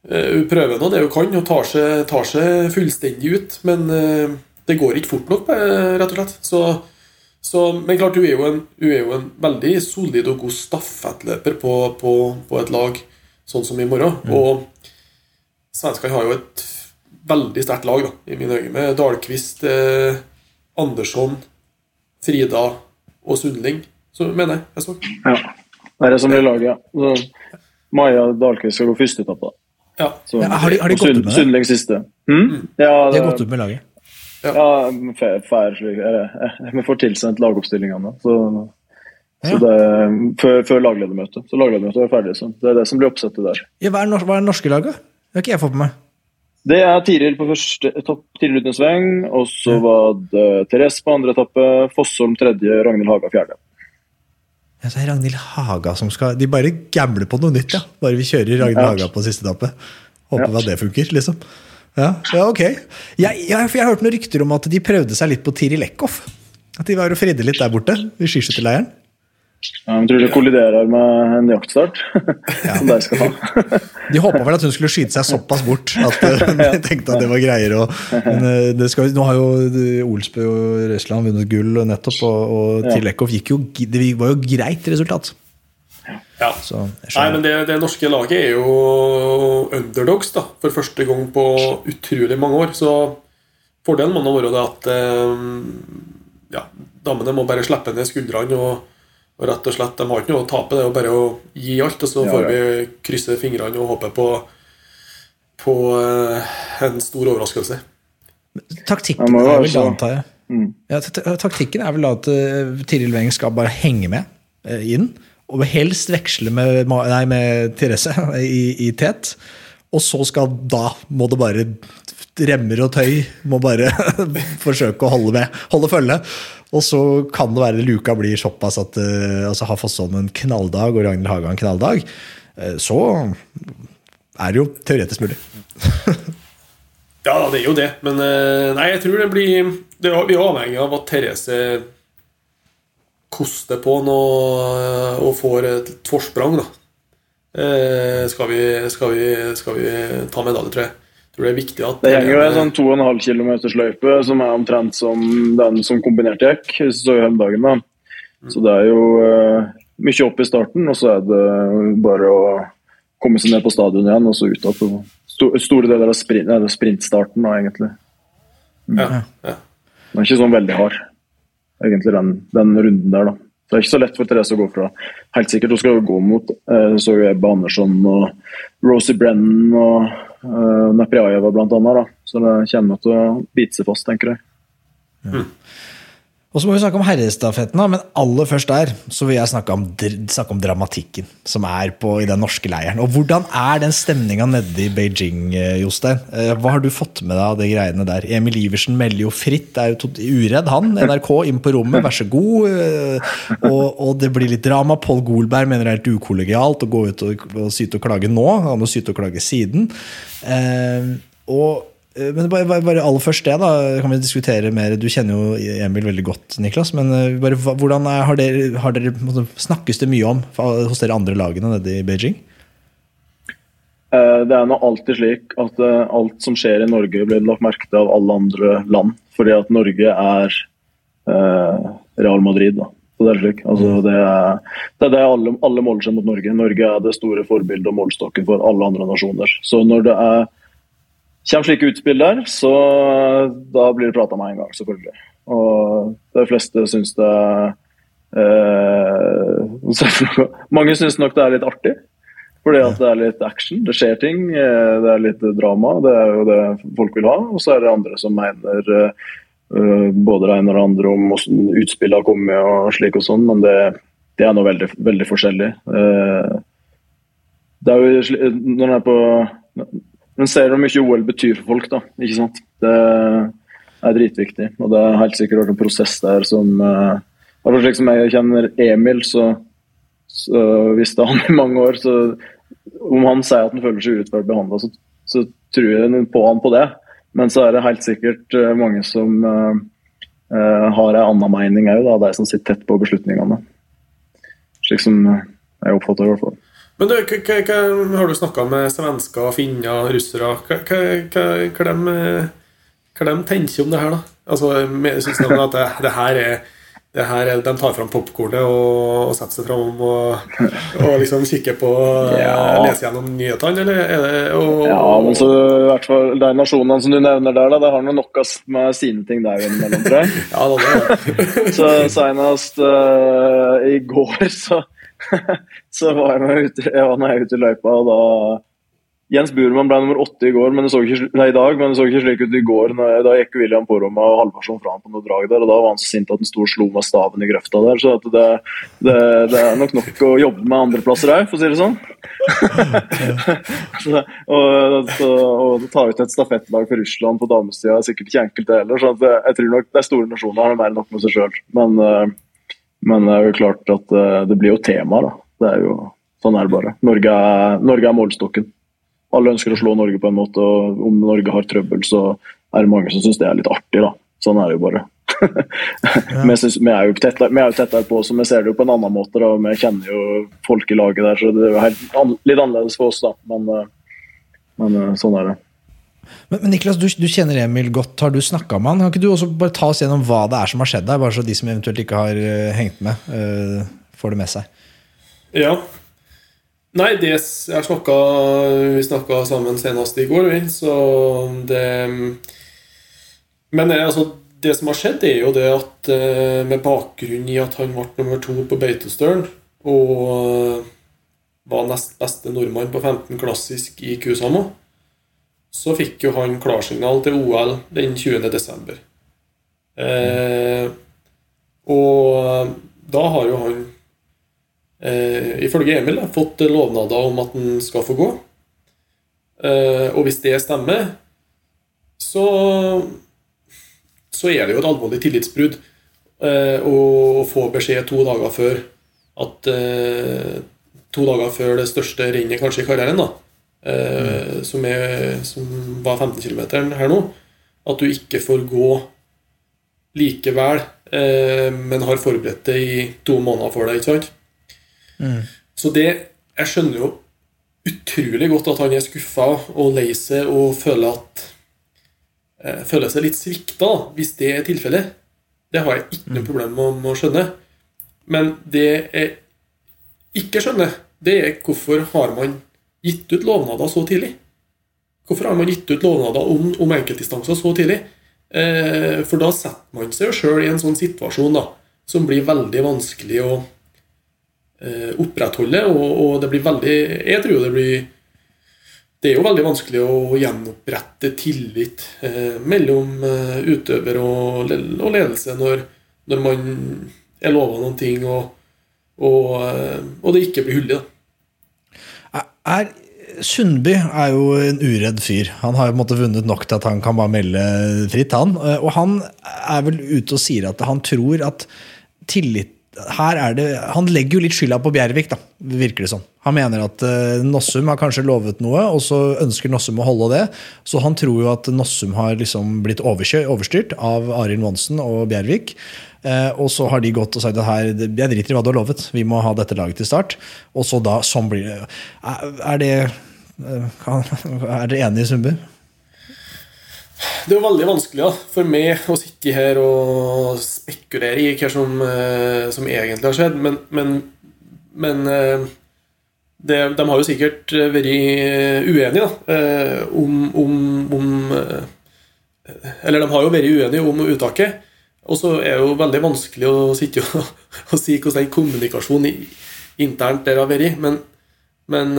Hun prøver nå det hun kan og tar seg fullstendig ut, men det går ikke fort nok, rett og slett. Men klart, hun er jo en veldig solid og god stafettløper på et lag, sånn som i morgen. Og svenskene har jo et veldig sterkt lag, da, i mine øyne, med Dahlqvist, Andersson, Frida og Sundling, så mener jeg så. Ja, det det som blir laget, ja. Så Maja Dahlqvist skal gå første etappe, da. Ja. Så, har de gått ut med det? Sundling siste. Ja, De har gått ut med laget. Ja, vi får tilsendt lagoppstillingene, så det før lagledermøtet. Så lagledermøtet ferdig, så det det som blir oppsettet der. Ja, hva det norske laget? Det har ikke jeg fått på meg. Det Tiril på første etapp, Tiril uten sveng, og så var det Therese på andre etappe, Fossholm tredje, Ragnhild Haga fjerde. Ja, så Ragnhild Haga som skal... De bare gambler på noe nytt, ja. Bare vi kjører Ragnhild Haga på siste etappe. Håper at det funker, liksom. Ja, ok. For jeg har hørt noen rykter om at de prøvde seg litt på Tiril Eckhoff. At de var og fredde litt der borte, i skiskytterleiren. Ja, jeg tror det kolliderer med en jaktstart, som de skal ha. De håpet vel at hun skulle skyte seg såpass bort, at de tenkte at det var greier. Men nå har jo Olsbø og Røsland vunnet gull nettopp, og Tiril Eckhoff det var jo greit resultat. Ja. Nei, men det norske laget er jo underdogs, da, for første gang på utrolig mange år. Så fordelen må nå være det at damene må bare slippe ned skuldrene og rett og slett, de har ikke noe å tape, det er jo bare å gi alt, og så får vi krysse fingrene og håpe på en stor overraskelse. Taktikken er vel da, antar jeg. Ja, taktikken er vel da at Tiril Weng skal bare henge med inn, og helst veksle med Therese i tet, og så må det bare remmer og tøy, må bare forsøke å holde følge. Og så kan det være luka blir såpass at altså har Fossholm en knalldag og Ragnhild Haga en knalldag, så det jo teoretisk mulig. Ja, det jo det, men nei, jeg tror vi er avhengig av at Therese koster på noe og får et forsprang, da. Skal vi ta medalje, tror jeg. Jeg tror det viktig at... Det henger jo en sånn 2,5 kilometers løype som omtrent som den som kombinert gikk, hvis du så jo hele dagen da. Så det jo mye opp i starten, og så det bare å komme seg ned på stadion igjen, og så ut på store deler av sprintstarten da, egentlig. Ja. Den ikke sånn veldig hard, egentlig, den runden der da. Det ikke så lett for Therese å gå fra. Helt sikkert hun skal gå mot så Ebba Andersson og Rosie Brennan og Napriajeva blant annet da. Så det kommer til å bite seg fast, tenker jeg. Og så må vi snakke om herrestafetten, men aller først der så vil jeg snakke om dramatikken som i den norske leiren. Og hvordan den stemningen nede i Beijing, Jostein? Hva har du fått med deg av de greiene der? Emil Iversen melder jo fritt, jo uredd han, NRK inn på rommet, vær så god. Og det blir litt drama. Paul Golberg mener det helt ukollegialt å gå ut og syte og klage nå, han må syte og klage siden. Men bare aller først det da, kan vi diskutere mer. Du kjenner jo Emil veldig godt, Niklas, men bare, hvordan har dere snakkes det mye om hos dere andre lagene nede i Beijing? Det nå alltid slik at alt som skjer i Norge blir lagt merke til av alle andre land, fordi at Norge Real Madrid da. Så det slik. Altså, det alle måler seg mot Norge. Norge det store forbildet og målstokken for alle andre nasjoner. Så når det kommer slike utspill der, så da blir det pratet med en gang, selvfølgelig. Og de fleste synes mange synes nok det litt artig, fordi at det litt action, det skjer ting, det litt drama, det jo det folk vil ha, og så det andre som mener både det ene og det andre om hvordan utspillet kommer og slik og sånn, men det noe veldig, veldig forskjellig. Det jo, når på... Men ser hvor mye OL betyr for folk da, ikke sant? Det dritviktig, og det helt sikkert vært en prosess der som slik som jeg kjenner Emil, så visste han i mange år, så om han sier at han føler seg urettferdig behandlet, så tror jeg på han på det, men så det helt sikkert mange som har en annen mening også, da, de som sitter tett på beslutningene, slik som jeg oppfatter i hvert fall. Men du, har du snakket med svensker, finner, russere? Hva de tenker om det her da? Altså, synes de at det her er de tar frem popcornet og setter seg frem og liksom kikker på leser gjennom nyhetene, eller er det Ja, men så i hvert fall de nasjonene som du nevner der da, det har noe nok med sine ting der mellom, tror jeg. Ja, det er det. Så senest i går så var jeg ute i løypa, og da Jens Burman ble nummer 8 i går, men det så ikke, i dag, men det så ikke slik ut i går. Da gikk William Poromaa og halvversjon fra han på noe drag der, og da var han så sint at han stod og slo med staven i grøfta der, så at det er nok å jobbe med andre plasser her, for å si det sånn. og ta ut et stafettlag for Russland på damestida er sikkert ikke enkelt det heller, så at jeg tror nok de store nasjonene har mer enn nok med seg selv. Men det er jo klart at det blir jo tema, da. Det er jo, sånn er det bare. Norge er målstokken. Alle ønsker å slå Norge på en måte, og om Norge har trøbbel, så er det mange som synes det er litt artig, da. Sånn er det jo bare. Vi er jo tettere på, så vi ser det jo på en annen måte, da. Vi kjenner jo folk i laget der, så det er jo litt annerledes for oss, da. Men sånn er det. Men Niklas, du kjenner Emil godt. Har du snakket med han? Kan ikke du også bare ta oss gjennom hva det er som har skjedd der, bare så de som eventuelt ikke har hengt med, får det med seg? Ja. Nei, vi snakket sammen senest i går, så det... Men altså, det som har skjedd er jo det at med bakgrunn i at han ble nummer 2 på Beitostølen, og var nest beste nordmann på 15 klassisk i Kusamo, så fikk jo han klarsignal til OL den 20. desember. Og da har jo han ifølge Emil fått lovnader om at han skal få gå, og hvis det stemmer så er det jo et alvorlig tillitsbrudd å få beskjed 2 dager før at 2 dager før det største rennet kanskje i karrieren da, som var 15 kilometer her nå, at du ikke får gå likevel, men har forberedt det i 2 måneder for deg, ikke sant? Så jeg skjønner jo utrolig godt at han er skuffet og lei seg og føler seg litt svikta, hvis det er tilfellet. Det har jeg ikke noe problem med å skjønne. Men det jeg ikke skjønner, det er hvorfor har man gitt ut lovnader så tidlig? Hvorfor har man gitt ut lovnader om enkeltdistanser så tidlig? For da setter man seg jo selv i en sånn situasjon da, som blir veldig vanskelig å opprettholde, og det blir veldig, jeg tror det er jo veldig vanskelig å gjenopprette tillit mellom utøver og ledelse når man er lovet noen ting og det ikke blir hullet da. Sundby er jo en uredd fyr. Han har jo på en måte vunnet nok til at han kan bare melde fritt, og han er vel ute og sier at han tror at tillit her han legger jo litt skylda på Bjervik da, virker det sånn. Han mener at Nossum har kanskje lovet noe, og så ønsker Nossum å holde det, så han tror jo at Nossum har liksom blitt overstyrt av Arild Monsen og Bjervik, og så har de gått og sagt at her, jeg driter i hva du har lovet, vi må ha dette laget til start, og så da, sånn blir det. Er dere enige i Sundby? Det er jo veldig vanskelig da, for meg å sitte her og spekulere i hva som egentlig har skjedd, men de har jo sikkert vært uenige da, eller de har jo vært uenige om uttaket, og så er det jo veldig vanskelig å sitte og si hvordan den kommunikasjonen internt der har vært, men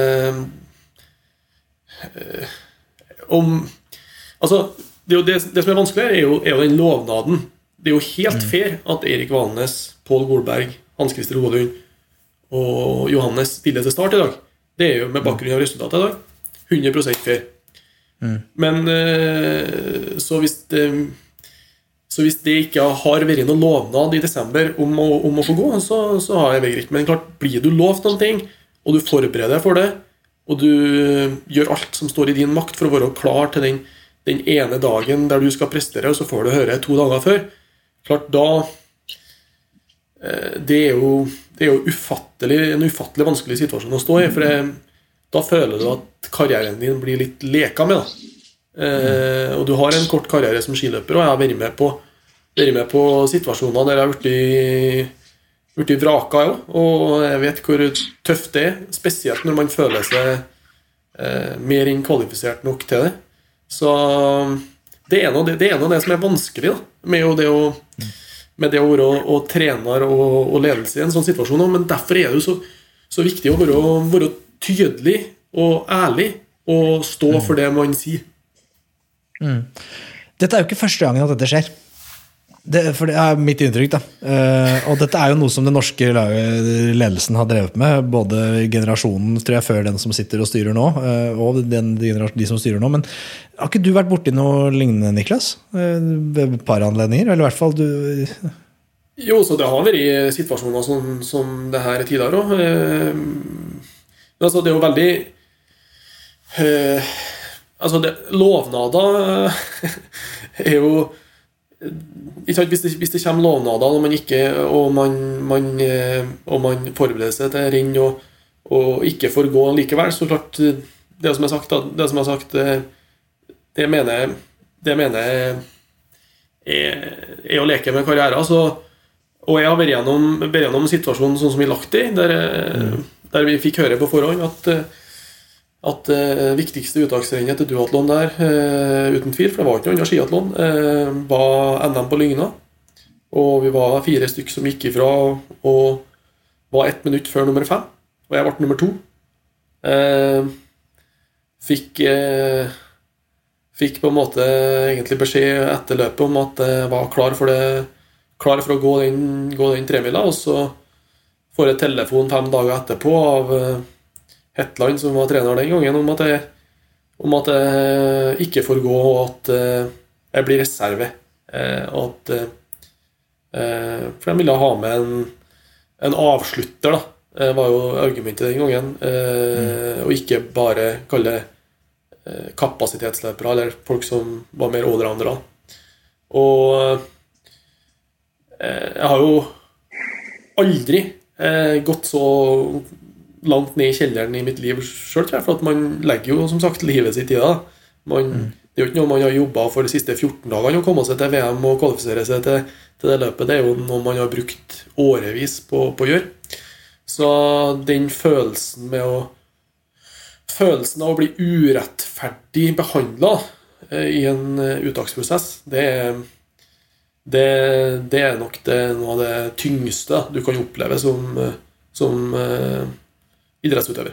altså, det som er vanskelig er jo den lovnaden. Det er jo helt fair at Erik Valnes, Pål Golberg, Hans-Christer Hovedund og Johannes stiller til start i dag. Det er jo med bakgrunn av resultatet i dag 100% fair. Men så hvis det ikke har vært noen lovnad i desember om å få gå, så har jeg vært greit. Men klart, blir du lovt noen ting, og du forbereder deg for det, og du gjør alt som står i din makt for å være klar til den ene dagen der du skal prestere, og så får du høre 2 dager før. Klart, da det er jo det er jo en ufattelig vanskelig situasjon å stå i, for da føler du at karrieren din blir litt leka med og du har en kort karriere som skiløper, og jeg har vært med på situasjoner der jeg har blitt vraka og jeg vet hvor tøft det spesielt når man føler seg mer enn kvalifisert nok til det. Så det er noe det som er vanskelig da, med det å være trener og ledelse i en sånn situasjon, men derfor er det jo så viktig å være tydelig og ærlig og stå for det man sier. Dette er jo ikke første gangen at dette skjer. For det er mitt inntrykk da. Og dette er jo noe som den norske ledelsen har drevet med, både generasjonen, tror jeg, før den som sitter og styrer nå, og de som styrer nå. Men har ikke du vært borti noe lignende, Niklas? Ved et par anledninger, eller i hvert fall du... Jo, så det har vært situasjoner som det her tidligere også. Altså, det er jo veldig... lovnader er jo... Hvis det kommer lovnader når man ikke og man forbereder seg til renn og ikke får gå likevel, så klart det som er sagt det mener jeg er å leke med karriere altså, og jeg har vært gjennom situasjonen sånn som vi lagt i der vi fikk høre på forhånd at viktigste uttaksrennet til duatlon der, uten tvil, for det var ikke noe annet skiatlon, var NM på Lygna. Og vi var 4 stykker som gikk ifra og var 1 minutt før nummer 5, og jeg ble nummer 2. Fikk på en måte egentlig beskjed etter løpet om at jeg var klar for å gå den 3-mila, og så får jeg telefon 5 dager etterpå av Hetland, som var trener den gangen, om at jeg ikke får gå, og at jeg blir reserve. For de ville ha med en avslutter, da. Det var jo argumentet den gangen. Og ikke bare kalle kapasitetsløpere, eller folk som var mer allroundere. Og jeg har jo aldri gått så langt ned i kjelleren i mitt liv selv, for at man legger jo som sagt livet sitt i det. Det er jo ikke noe man har jobbet for de siste 14 dagene å komme seg til VM og kvalifisere seg til det løpet. Det er jo noe man har brukt årevis på å gjøre. Så den følelsen av å bli urettferdig behandlet i en uttaksprosess, det er nok noe av det tyngste du kan oppleve som idrettsutøver.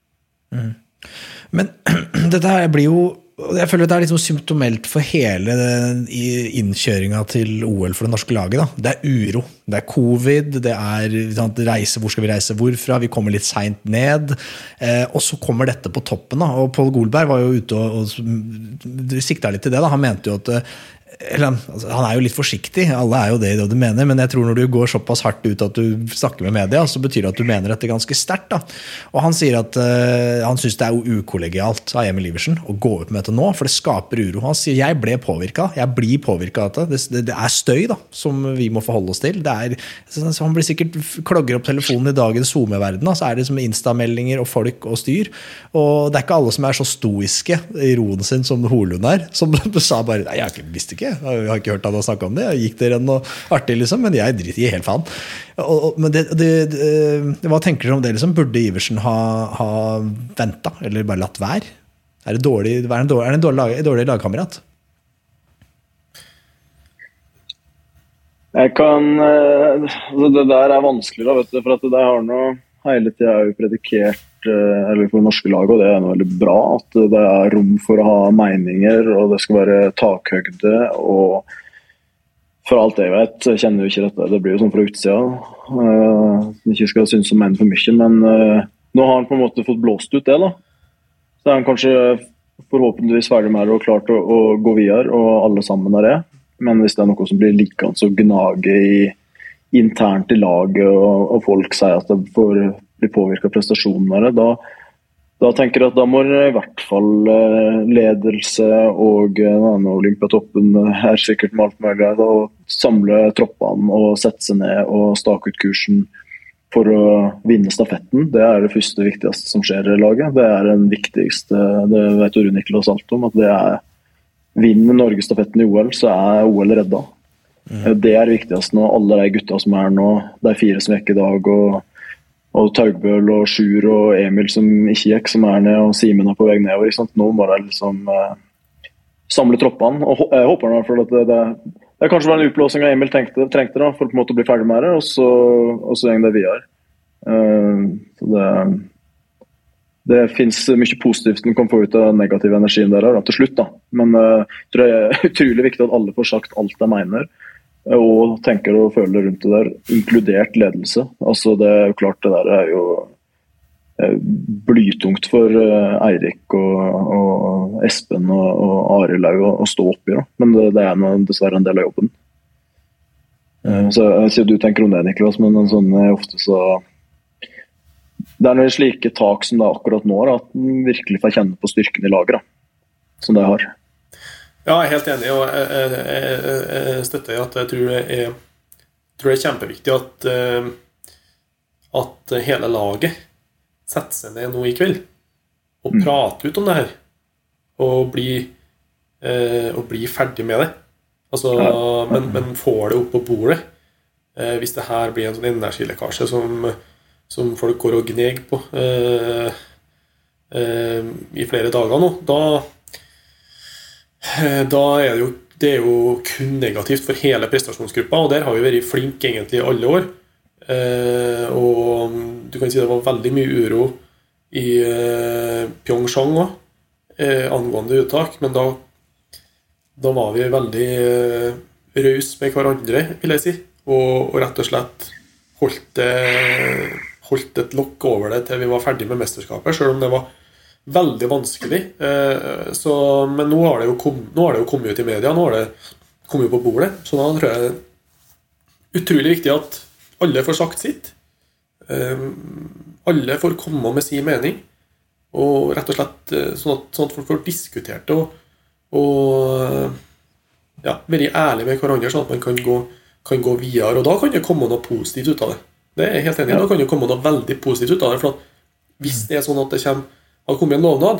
Men dette her blir jo, jeg føler at det er liksom symptomelt for hele innkjøringen til OL for det norske laget da. Det er uro, det er covid, det er reise, hvor skal vi reise, hvorfra, vi kommer litt sent ned, og så kommer dette på toppen da. Og Paul Golberg var jo ute og siktet litt til det da. Han mente jo at han er jo litt forsiktig, alle er jo det du mener, men jeg tror når du går såpass hardt ut at du snakker med media, så betyr det at du mener dette ganske sterkt da. Og han sier at han synes det er ukollegialt av Emil Iversen å gå ut med dette nå, for det skaper uro. Han sier, jeg blir påvirket av dette, det er støy da, som vi må forholde oss til. Han blir sikkert klogger opp telefonen i dagens Zoom-verden, så er det som Insta-meldinger og folk og styr, og det er ikke alle som er så stoiske i roen sin som Holund er, som sa bare, nei, jeg visste ikke, jeg har ikke hørt han snakke om det, jeg gikk der noe artig liksom, men jeg driter i helt faen. Men hva tenker dere om det liksom? Burde Iversen ha ventet, eller bare latt være? Er det en dårlig lagkamerat? Det der er vanskelig da, vet du, for at det har noe hele tiden er jo predikert eller for norske lag, og det er noe veldig bra at det er rom for å ha meninger, og det skal være takhøgde, og for alt jeg vet, jeg kjenner jo ikke dette, det blir jo sånn fra utsida, ikke skal synes som mener for mye, men nå har han på en måte fått blåst ut det da, så er han kanskje forhåpentligvis ferdig med det og klart å gå videre, og alle sammen er det, men hvis det er noe som blir likende så gnage internt i laget, og folk sier at det får bli påvirket av prestasjonene, da tenker jeg at da må i hvert fall ledelse og Olympiatoppen er sikkert med alt mulig, og samle troppene og sette seg ned og stake ut kursen for å vinne stafetten. Det det første viktigste som skjer I laget. Det den viktigste, det vet du Niklas alt om, at det vinner Norge stafetten I OL, så OL redda. Det det viktigste nå, alle de gutta som nå, de 4 som gikk I dag, og Taugbøl og Sjur og Emil som ikke gikk, som ned, og Simen på vei nedover. Ikke sant? Nå må de liksom samle troppene, og jeg håper I hvert fall at det kanskje var en utblåsing Emil trengte da, for på en måte å bli ferdig med det, og så går det videre. Så det finnes mye positivt som kan få ut av negativ energien der da, til slutt da. Men jeg tror det utrolig viktig at alle får sagt alt de mener, og tenker og føler rundt det der, inkludert ledelse. Altså det jo klart, det der jo blytungt for Eirik og Espen og Arild å stå oppi da. Men det dessverre en del av jobben. Så jeg sier du tenker om det, Niklas, men en sånn ofte så det noen slike tak som det akkurat nå da, at den virkelig får kjenne på styrken I laget da, som det har. Ja, jeg helt enig, og jeg støtter at jeg tror det kjempeviktig at hele laget setter seg ned nå I kveld og prater ut om det her og bli ferdig med det. Altså, men får det opp på bordet hvis det her blir en sånn energilekkasje som folk går og gneg på I flere dager nå, da det jo kun negativt for hele prestasjonsgruppa, og der har vi vært flink egentlig I alle år. Og du kan si det var veldig mye uro I Pyeongchang også, angående uttak, men da var vi veldig røys med hverandre, vil jeg si, og rett og slett holdt et lokk over det til vi var ferdig med mesterskapet, selv om det var veldig vanskelig. Men nå har det jo kommet ut I media, nå har det kommet på bordet, så da tror jeg det utrolig viktig at alle får sagt sitt. Alle får komme med sin mening, og rett og slett sånn at folk får diskutert det, og være ærlig med hverandre, sånn at man kan gå videre, og da kan det komme noe positivt ut av det. Det jeg helt enig I, da kan det komme noe veldig positivt ut av det, for at hvis det sånn at det har kommet en lovnad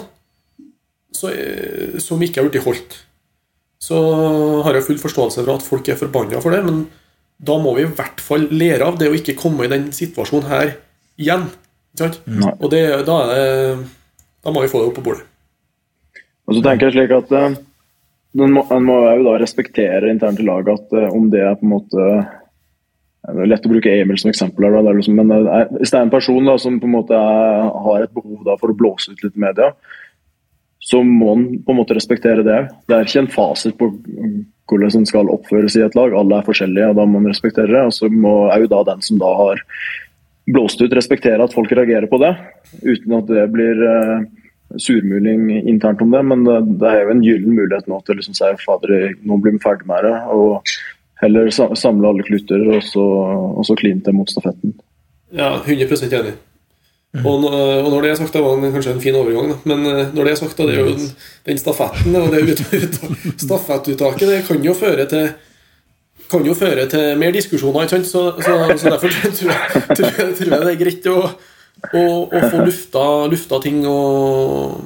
som ikke har blitt holdt, så har jeg full forståelse for at folk forbannet for det, men da må vi I hvert fall lære av det og ikke komme I den situasjonen her igjen, ikke sant? Og da må vi få det opp på bordet. Og så tenker jeg slik at man må jo da respektere internt I laget at om det på en måte det lett å bruke Emil som eksempel her, da, liksom, men hvis det en person da, som på en måte har et behov da, for å blåse ut litt I media, så må man på en måte respektere det. Det ikke en fasit på hvordan man skal oppføres I et lag. Alle forskjellige, og da må man respektere det. Og så må jo da den som da har blåst ut respektere at folk reagerer på det, uten at det blir surmuling internt om det. Men det jo en gyllen mulighet nå til liksom, å si fader, nå blir vi ferdig med det, og heller samle alle klutter og så klinte mot stafetten. Ja, 100% enig. Og når det sagt, det var kanskje en fin overgang da. Men når det sagt, det jo den stafetten og det stafettuttaket, det kan jo føre til mer diskusjoner, ikke sant? Så derfor tror jeg det greit å få lufta ting og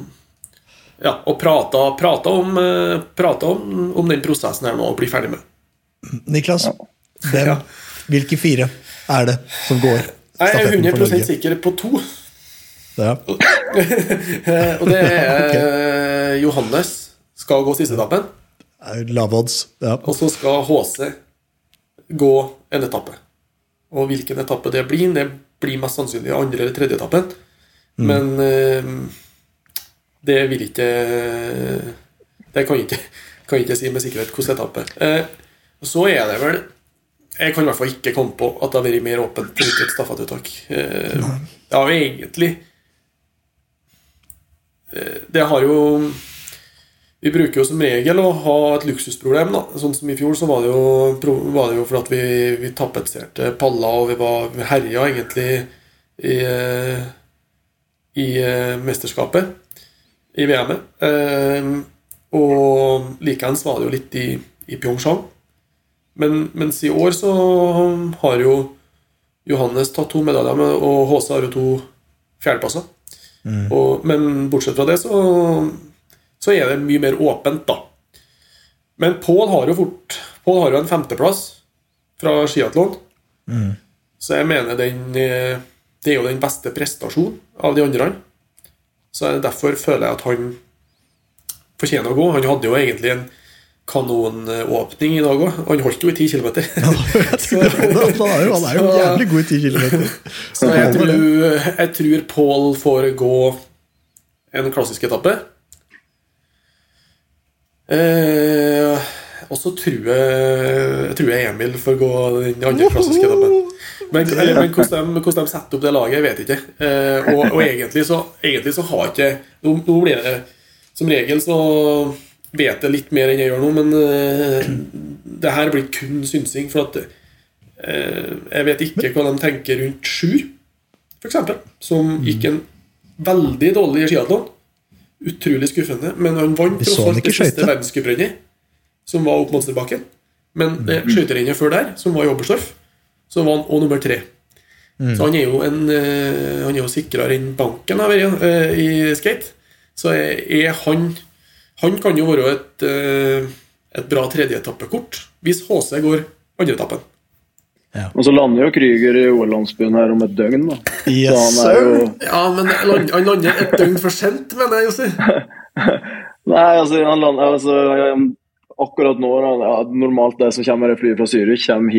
prate om den prosessen her nå og bli ferdig med. Niklas, hvilke 4 det som går? Jeg 100% sikker på 2. Ja. Og det okay. Johannes skal gå siste etappen. Lave odds, ja. Og så skal HC gå en etappe. Og hvilken etappe det blir mest sannsynlig andre eller tredje etappen. Men det vil ikke det kan ikke si med sikkerhet hvordan etappe. Så det vel jeg kan I hvert fall ikke komme på at det har vært mer åpent til et stafettuttak. Ja, egentlig det har jo vi bruker jo som regel å ha et luksusproblem da. Sånn som I fjor så var det jo for at vi tappetserte paller og vi herja egentlig I mesterskapet I VM-et og likeens var det jo litt I Pyeongchang. Mens I år så har jo Johannes tatt 2 medaljer, og HC har jo 2 fjerdeplasser. Men bortsett fra det så er det mye mer åpent da. Men Pål har jo en 5. plass fra skiathlon. Så jeg mener det er jo den beste prestasjonen av de andre. Så derfor føler jeg at han fortjener å gå. Han hadde jo egentlig en kanonåpning i dag også. Han holdt jo i 10 kilometer. Han er jo jævlig god i 10 kilometer. Så jeg tror Pål får gå en klassisk etappe. Og så tror jeg Emil får gå den andre klassiske etappen. Men hvordan de setter opp det laget, jeg vet ikke. Og egentlig så har ikke nå blir det som regel så vet jeg litt mer enn jeg gjør nå, men det her blir kun synsing, for at jeg vet ikke hva de tenker rundt Sjur, for eksempel, som gikk en veldig dårlig skiathlon, utrolig skuffende, men han vant tross alt det siste verdenscuprennet, som var opp Monsterbakken, men det skjøterennet før der, som var i Oberstdorf, så var han også nummer 3. Så han er jo sikrere enn banken i skate, så han kan jo være et bra tredje-etappekort hvis HC går andre etappen. Ja. Og så lander jo Kryger i OL-landsbyen her om et døgn da. Yes, ja, men han lander et døgn for sent, mener jeg å si. Nei, altså, han lander akkurat nå, normalt det som kommer fly fra Zürich kommer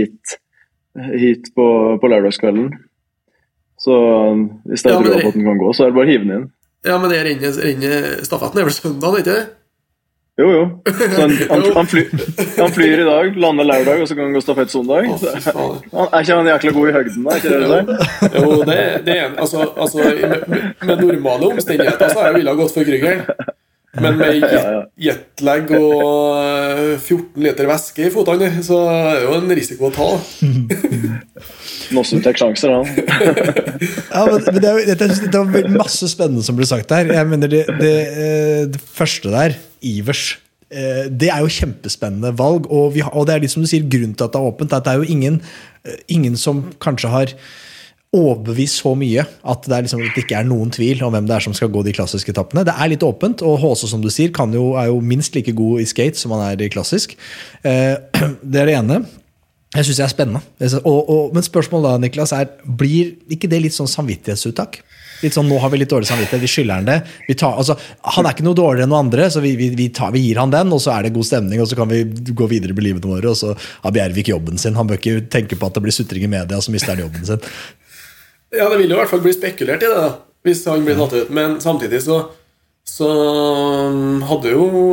hit på lørdagskvelden. Så hvis det tror på at den kan gå, så er det bare å hive den inn. Ja, men det renner stafetten vel søndag, ikke det? Jo. Så han flyr i dag, lander lørdag, og så kan han gå stafett søndag. Er ikke han jækla god i høgden da, ikke det du sier? Jo, det er altså med normale omstendigheter så har jeg villet gått for Kryger. Men med jetlag og 14 liter væske i fotene, så er det jo en risiko å ta. Nå som tar sjanser, Ja, men det var masse spennende som ble sagt der. Jeg mener det første der, Ivers, det er jo kjempespennende valg, og det er liksom du sier, grunnen til at det er åpent, at det er jo ingen som kanskje har overbevist så mye at det, liksom, at det ikke er noen tvil om hvem det er som skal gå de klassiske etappene. Det er litt åpent, og HC, som du sier, er jo minst like god i skate som han er i klassisk. Det er det ene. Jeg synes det er spennende. Men spørsmålet da, Niklas, blir ikke det litt sånn samvittighetsuttak? Litt sånn, nå har vi litt dårlig samvittighet, vi skylder han det. Han er ikke noe dårligere enn noen andre, så vi gir han den, og så er det god stemning, og så kan vi gå videre i livene våre, og så har Bjervik jobben sin. Han bør ikke tenke på at det blir sutring i media, så mister han jobben sin. Ja, det vil jo i hvert fall bli spekulert i det da, hvis han blir tatt ut. Men samtidig så hadde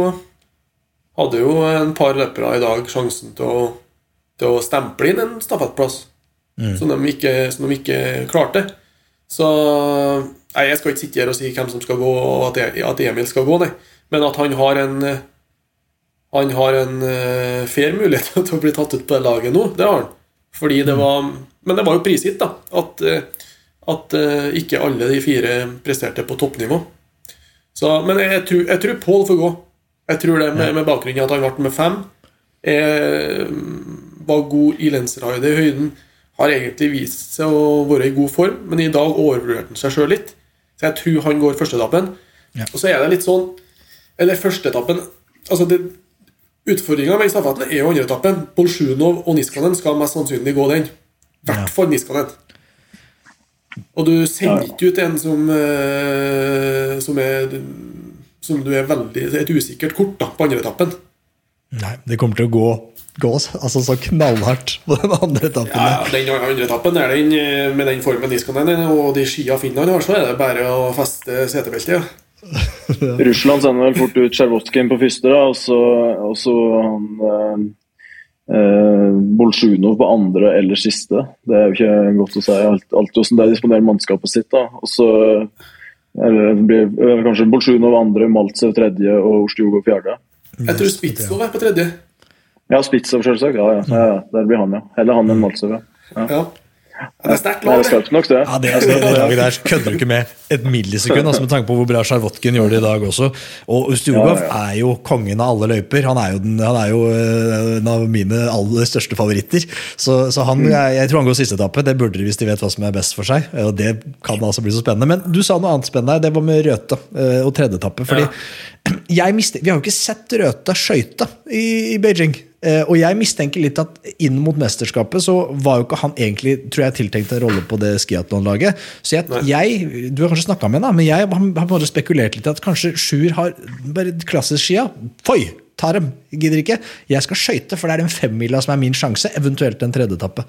jo en par løpere i dag sjansen til å stemple inn en stafettplass som de ikke klarte. Så jeg skal ikke sitte her og si hvem som skal gå, og at Emil skal gå, nei. Men at han har en fair mulighet til å bli tatt ut på det laget nå, det har han. Fordi men det var jo prisgitt da, at ikke alle de 4 presterte på toppnivå. Men jeg tror Pål får gå. Jeg tror det med bakgrunnen at han ble med 5, var god i lensride i høyden, har egentlig vist seg å være i god form, men i dag overvurderte han seg selv litt. Så jeg tror han går første etappen. Ja. Og så er det litt sånn, eller første etappen, altså utfordringen med stafetten er jo andre etappen. Bolsjunov og Niskanen skal mest sannsynlig gå den. I hvert fall Niskanen. Og du sender ikke ut en som du er veldig et usikkert kort da, på andre etappen. Nei, det kommer til å gå altså så knallhardt på den andre etappen. Ja, den andre etappen er den med den formen Niskanen og de skia Finland har, så er det bare å feste setebeltet, ja. Russland sender vel fort ut Chervotkin på første da, og så han Bolsjunov på andre eller siste. Det er jo ikke godt å si alltid hvordan det disponerer mannskapet sitt da. Og så blir kanskje Bolsjunov andre, Maltsev tredje og Ostjogov fjerde. Jeg tror Spitsov er på tredje. Ja, Spitsov selvsagt, ja. Der blir han, ja. Eller han enn Maltsev, ja. Det er sterkt Det lag, er skarpt nok, det. Ja, det laget der kødder du ikke med et millisekund, altså med tanke på hvor bra Sjarvotkin gjør det i dag også. Og Ustjugov er jo kongen av alle løyper. Han er jo en av mine aller største favoritter. Så han, jeg tror han går siste etappe. Det burde de hvis de vet hva som er best for seg. Og det kan altså bli så spennende. Men du sa noe annet spennende her, det var med Røthe og tredje etappe. Fordi vi har jo ikke sett Røthe skøyte i Beijing. Og jeg mistenker litt at inn mot mesterskapet så var jo ikke han egentlig, tror jeg, tiltenkt en rolle på det skiathlonlaget. Så du har kanskje snakket med han, men jeg har bare spekulert litt at kanskje Sjur har bare klassisk skia. Foi, tar dem, gidder ikke. Jeg skal skøyte, for det er den 5-mila som er min sjanse, eventuelt en tredje etappe.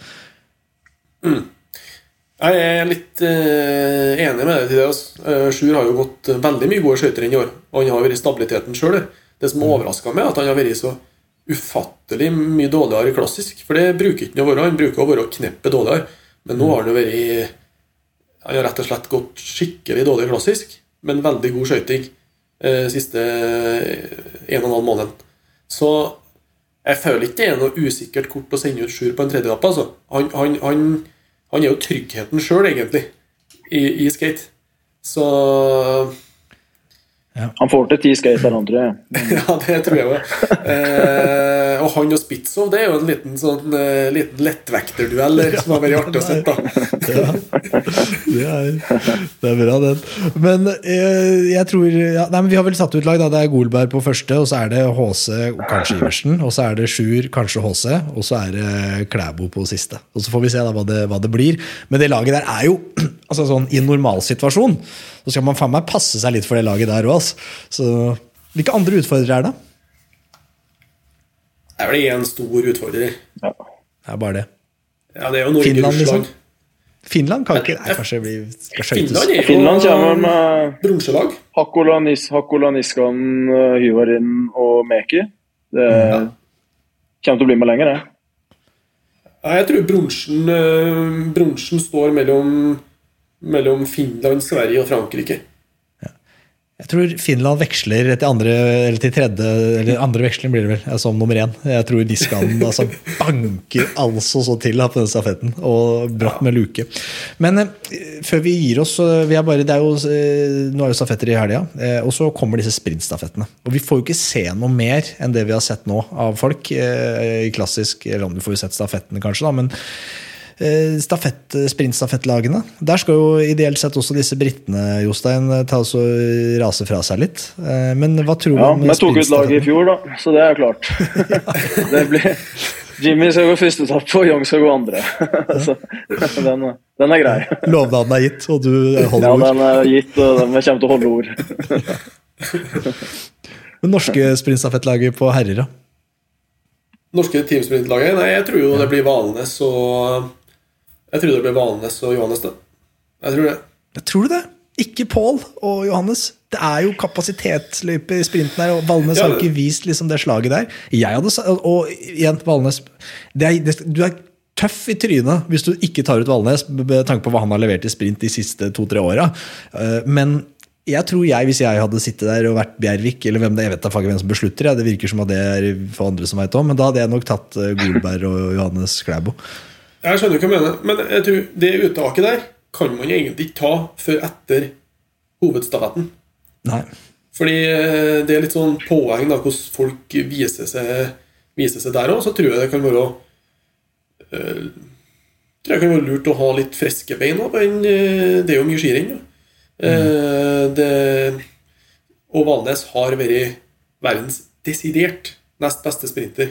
Jeg er litt enig med deg til det. Sjur har jo gått veldig mye gode skøyter inn i år, og han har vært i stabiliteten selv. Det som overrasket meg er at han har vært så ufattelig mye dårligere klassisk, for det bruker ikke å være, han bruker å være kneppet dårligere, men nå har han rett og slett gått skikkelig dårlig klassisk, men veldig god skøyting siste 1,5 måneden. Så jeg føler ikke det er noe usikkert kort å sende ut Sjur på en tredje etappe, altså. Han er jo tryggheten selv egentlig i skate, så Han får til 10 skater, han tror jeg. Ja, det tror jeg også. Og han og Spitsov, det er jo en liten lettvekterduell som har vært artig å sett da. Det er bra den. Men jeg tror, men vi har vel satt ut lag da, det er Golberg på første, og så er det HC, kanskje Iversen, og så er det Sjur, kanskje HC, og så er det Klæbo på siste. Og så får vi se da hva det blir. Men det laget der er jo, altså sånn, i en normal situasjon, så skal man faen meg passe seg litt for det laget der også. Så hvilke andre utfordrere er det? Det er vel en stor utfordrer. Ja, det er bare det. Ja, det er jo Norge, Finland, Russland. Liksom. Finland kan ikke, kanskje vi skal skjøytes. Finland kommer med bronselag. Hakkola Niskan, Hyvarin og Meki. Det kommer til å bli med lenger, det. Ja, jeg tror bronsen står mellom Finland, Sverige og Frankrike. Jeg tror Finland veksler til andre, eller til tredje, eller andre veksling blir det vel, som nummer 1. Jeg tror Niskan altså banker altså så til på den stafetten, og brått med luke. Men før vi gir oss, nå er jo stafetter i helga, og så kommer disse sprintstafettene. Og vi får jo ikke se noe mer enn det vi har sett nå av folk i klassisk, eller om vi får jo sett stafettene kanskje da, men sprintstafettlagene. Der skal jo ideelt sett også disse brittene, Jostein, ta oss og rase fra seg litt. Men hva tror du om sprintstafettene? Ja, vi tok ut laget i fjor da, så det er klart. Det blir Jimmy skal gå første etappe, og Young skal gå andre. Så, den er grei. Lovnaden er gitt, og du holder ord. Ja, den er gitt, og vi kommer til å holde ord. Men norske sprintstafettlaget på herrer da? Norske teamsprintlaget? Nei, jeg tror jo det blir Valnes og Johannes da. Jeg tror det. Jeg tror det. Ikke Paul og Johannes. Det er jo kapasitetsløype i sprinten her, og Valnes har ikke vist liksom det slaget der. Og igjen, Valnes, du er tøff i trynet hvis du ikke tar ut Valnes, med tanke på hva han har levert i sprint de siste 2-3 årene. Men jeg tror hvis jeg hadde sittet der og vært Bjervik, eller hvem det er, jeg vet da hvem som beslutter, det virker som at det er for andre som vet om, men da hadde jeg nok tatt Golberg og Johannes Klæbo. Jeg skjønner hva du mener, men jeg tror det uttaket der kan man egentlig ikke ta før etter hovedstafetten. Nei. Fordi det er litt sånn poeng da, hvordan folk viser seg der også, så tror jeg det kan være lurt å ha litt friske bein på den, det er jo mye skirenn. Og Valnes har vært verdens desidert nest beste sprinter,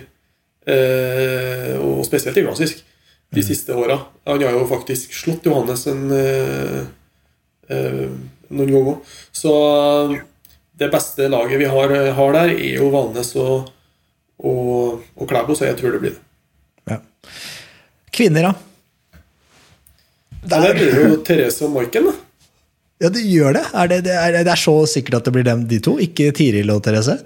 og spesielt i klassisk de siste årene. Han har jo faktisk slått Johannes noen ganger, så det beste laget vi har der er jo Valnes og Klæbo, så jeg tror det blir det. Ja. Kvinner da? Det blir jo Therese og Maiken da. Ja, det gjør det. Det er så sikkert at det blir de to, ikke Tiril og Therese?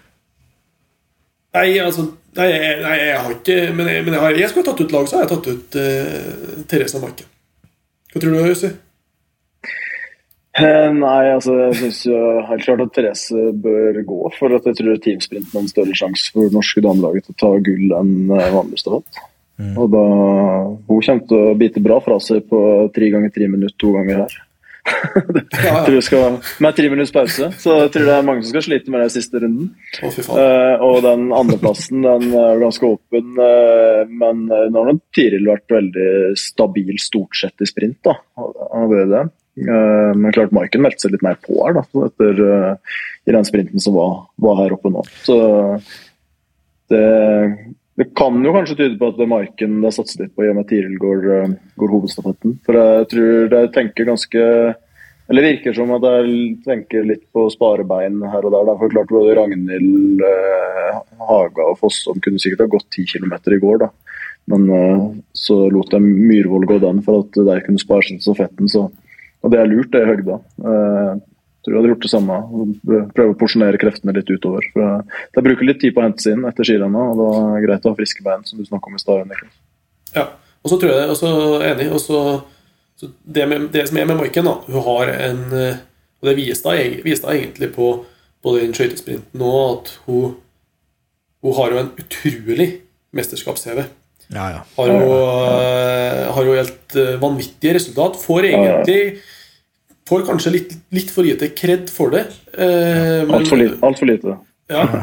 Nei, jeg har ikke, men jeg skulle ha tatt ut lag, så har jeg tatt ut Therese og Maiken. Hva tror du, Jussi? Nei, jeg synes jo helt klart at Therese bør gå, for at jeg tror teamsprinten har en større sjanse for norske damelaget til å ta gull enn vanlig stafett. Og da hun kommer til å bite bra fra seg på 3 ganger 3 minutter 2 ganger her. Tror jeg skal, med 3 minutters pause, så jeg tror det mange som skal slite med det siste runden. Og den andreplassen, den ganske åpen, men nå har Tiril vært veldig stabil stort sett i sprint da. Han har vært det. Men klart Maiken meldte seg litt mer på her da, etter i den sprinten som var her oppe nå. Så det kan jo kanskje tyde på at det Maiken det satser litt på i og med at Tiril går hovedstafetten. For jeg tror det tenker ganske, eller virker som at jeg tenker litt på sparebein her og der. For klart både Ragnhild, Haga og Fossum kunne sikkert ha gått 10 kilometer i går da. Men så lot de Myhrvold gå den for at de kunne spare seg til stafetten. Og det lurt, det høgda. Jeg tror jeg hadde gjort det samme, prøve å porsjonere kreftene litt utover. For det bruker litt tid på å hente seg inn etter skirennet, og da er det greit å ha friske bein, som du snakket om i stedet, Niklas. Ja, og så tror jeg også enig, og så det som med Maiken da, hun har og det viste egentlig på den skøytesprinten nå, at hun har jo en utrolig mesterskaps-TV. Ja. Har jo helt vanvittige resultat, får kanskje litt for lite kred for det. Alt for lite. Ja,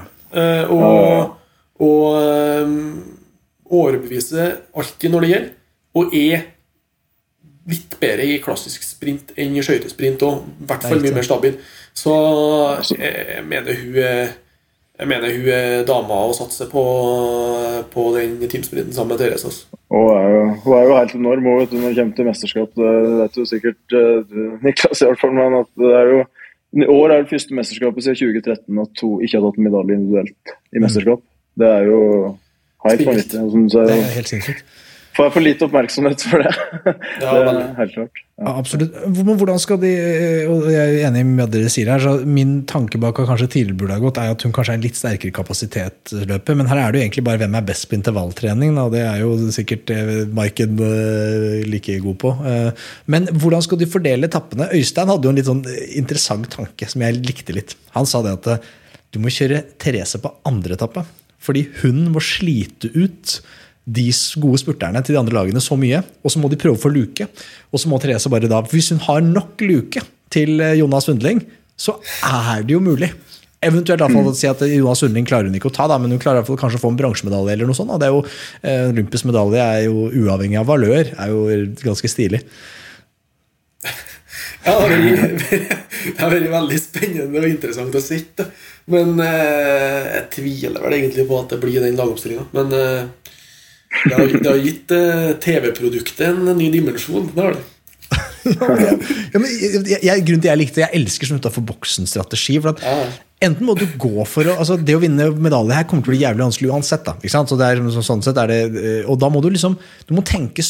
og overbeviser alltid når det gjelder, og litt bedre i klassisk sprint enn i skøytesprint, og i hvert fall mye mer stabil. Så jeg mener hun dama å satse på den teamsprinten sammen med Therese. Altså. Hun er jo helt enorm når det kommer til mesterskap. Det vet jo sikkert Niklas i hvert fall, men at det er jo i år er det første mesterskapet siden 2013 at hun ikke har tatt en medalje individuelt i mesterskap. Det er jo helt vanvittig. Det er helt sinnssykt. Får jeg for lite oppmerksomhet for det. Det er helt klart. Ja, absolutt. Hvordan skal de, og jeg er enig med det dere sier her, så min tanke bak at kanskje tidligere burde ha gått er at hun kanskje er en litt sterkere kapasitetsløper, men her er det jo egentlig bare hvem er best på intervalltrening, da. Det er jo sikkert Maiken like god på. Men hvordan skal de fordele etappene? Øystein hadde jo en litt sånn interessant tanke som jeg likte litt. Han sa det at du må kjøre Therese på andre etappe, fordi hun må slite ut de gode spurterne til de andre lagene så mye, og så må de prøve å få luke, og så må Therese bare da, hvis hun har nok luke til Jonas Sundling, så er det jo mulig. Eventuelt i hvert fall å si at Jonas Sundling klarer hun ikke å ta, da, men hun klarer i hvert fall kanskje å få en bransjemedalje eller noe sånt, og det er jo, olympisk medalje er jo uavhengig av valør, er jo ganske stilig. Ja, det har vært veldig spennende og interessant å sitte, men jeg tviler vel egentlig på at det blir den lagoppstillingen, men det har gitt TV-produktet en ny dimensjon, det har det. Ja, men grunnen til jeg likte, jeg elsker sånn utenfor boksen-strategi, for at enten må du gå for altså det å vinne medalje her kommer til å bli jævlig vanskelig uansett da, ikke sant? Så det er, sånn sett er det, og da må du liksom, du må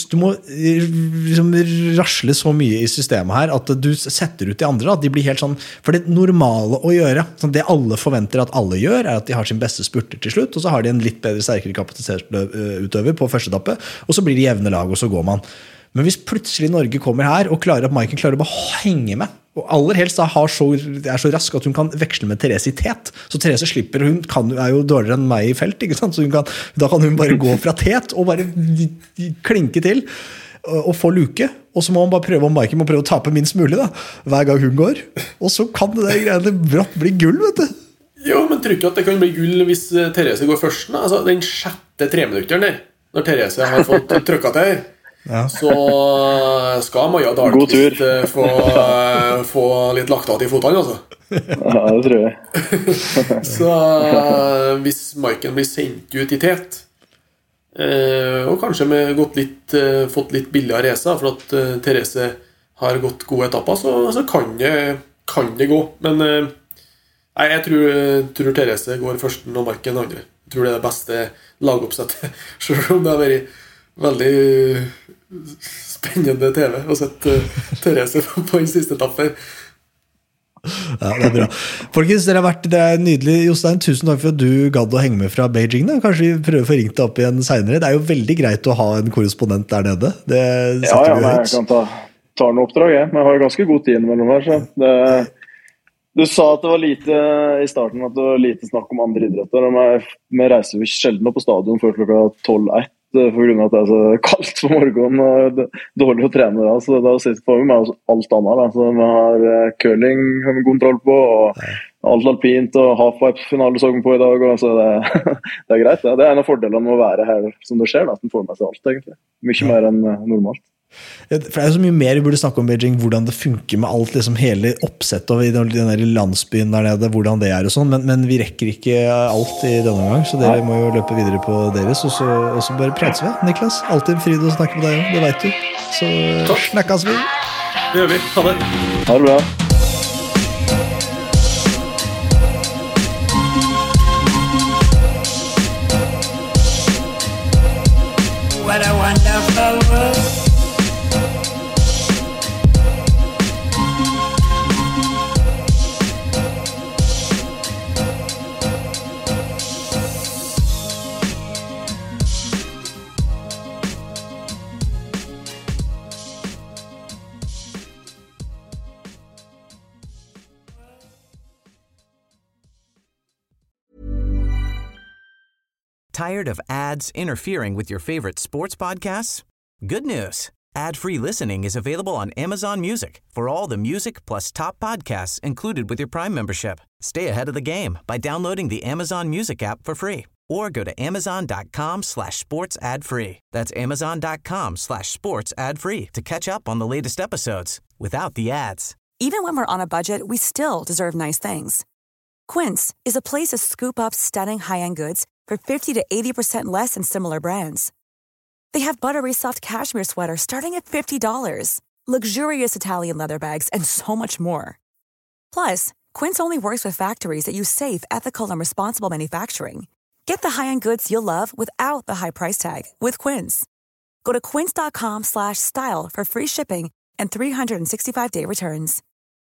liksom rasle så mye i systemet her, at du setter ut de andre, at de blir helt sånn, for det normale å gjøre, sånn, det alle forventer at alle gjør, er at de har sin beste spurter til slutt, og så har de en litt bedre, sterkere kapasitetsutøver på første etappe, og så blir de jevne lag, og så går man. Men hvis plutselig Norge kommer her og klarer at Maiken klarer å bare henge med, og aller helst da er så rask at hun kan veksle med Therese i tet, så Therese slipper, hun er jo dårligere enn meg i felt, ikke sant? Så da kan hun bare gå fra tet og bare klinke til og få luke, og så må man bare prøve, om Maiken må prøve å tape minst mulig da, hver gang hun går, og så kan det der greiene brått bli gull, vet du. Jo, men tror ikke at det kan bli gull hvis Therese går først, da? Altså den 6. 3-minutteren der, når Therese har fått trykket til her, så skal Maja Dahlqvist få litt laktat i fotene altså. Ja, det tror jeg. Så hvis Maiken blir sendt ut i tet og kanskje fått litt billigere racer for at Therese har gått gode etapper, så kan det gå, men nei, jeg tror Therese går først og Maiken andre. Jeg tror det er det beste lagoppsettet, selv om det har vært veldig spennende TV å sette Therese på den siste etappen. Ja, det er bra. Folkens, det er nydelig. Jostein, tusen takk for at du gadd å henge med fra Beijing da. Kanskje vi prøver å få ringt deg opp igjen senere. Det er jo veldig greit å ha en korrespondent der nede. Det setter vi høyt. Jeg kan ta noen oppdrag, men jeg har ganske god tid mellom her, så du sa at det var lite i starten, at det var lite snakk om andre idretter, og vi reiser jo sjelden opp på stadion før klokka 12-1, på grunn av at det er så kaldt på morgenen og dårlig å trene da, så da får vi med oss alt annet da. Så vi har curling har vi kontroll på, og alt alpint og halfpipe-finale så vi på i dag, og så det, det er greit. Det er en av fordelene med å være her som det skjer, da, at den får med seg alt egentlig. Mye mer enn normalt. For det er så mye mer vi burde snakke om Beijing, hvordan det funker med alt, liksom hele oppsettet og i den der landsbyen der nede, hvordan det er og sånn, men vi rekker ikke alt i denne gang, så dere må jo løpe videre på deres, og så bare prates vi, Niklas. Alltid en fryd å snakke med deg, det vet du. Så snakkes vi. Det gjør vi. Ha det. Ha det bra. What a wonderful world. Tired of ads interfering with your favorite sports podcasts? Good news. Ad-free listening is available on Amazon Music for all the music plus top podcasts included with your Prime membership. Stay ahead of the game by downloading the Amazon Music app for free or go to amazon.com/sports ad-free. That's amazon.com/sports ad-free to catch up on the latest episodes without the ads. Even when we're on a budget, we still deserve nice things. Quince is a place to scoop up stunning high-end goods for 50 to 80% less than similar brands. They have buttery soft cashmere sweaters starting at $50, luxurious Italian leather bags, and so much more. Plus, Quince only works with factories that use safe, ethical, and responsible manufacturing. Get the high-end goods you'll love without the high price tag with Quince. Go to quince.com/style for free shipping and 365-day returns.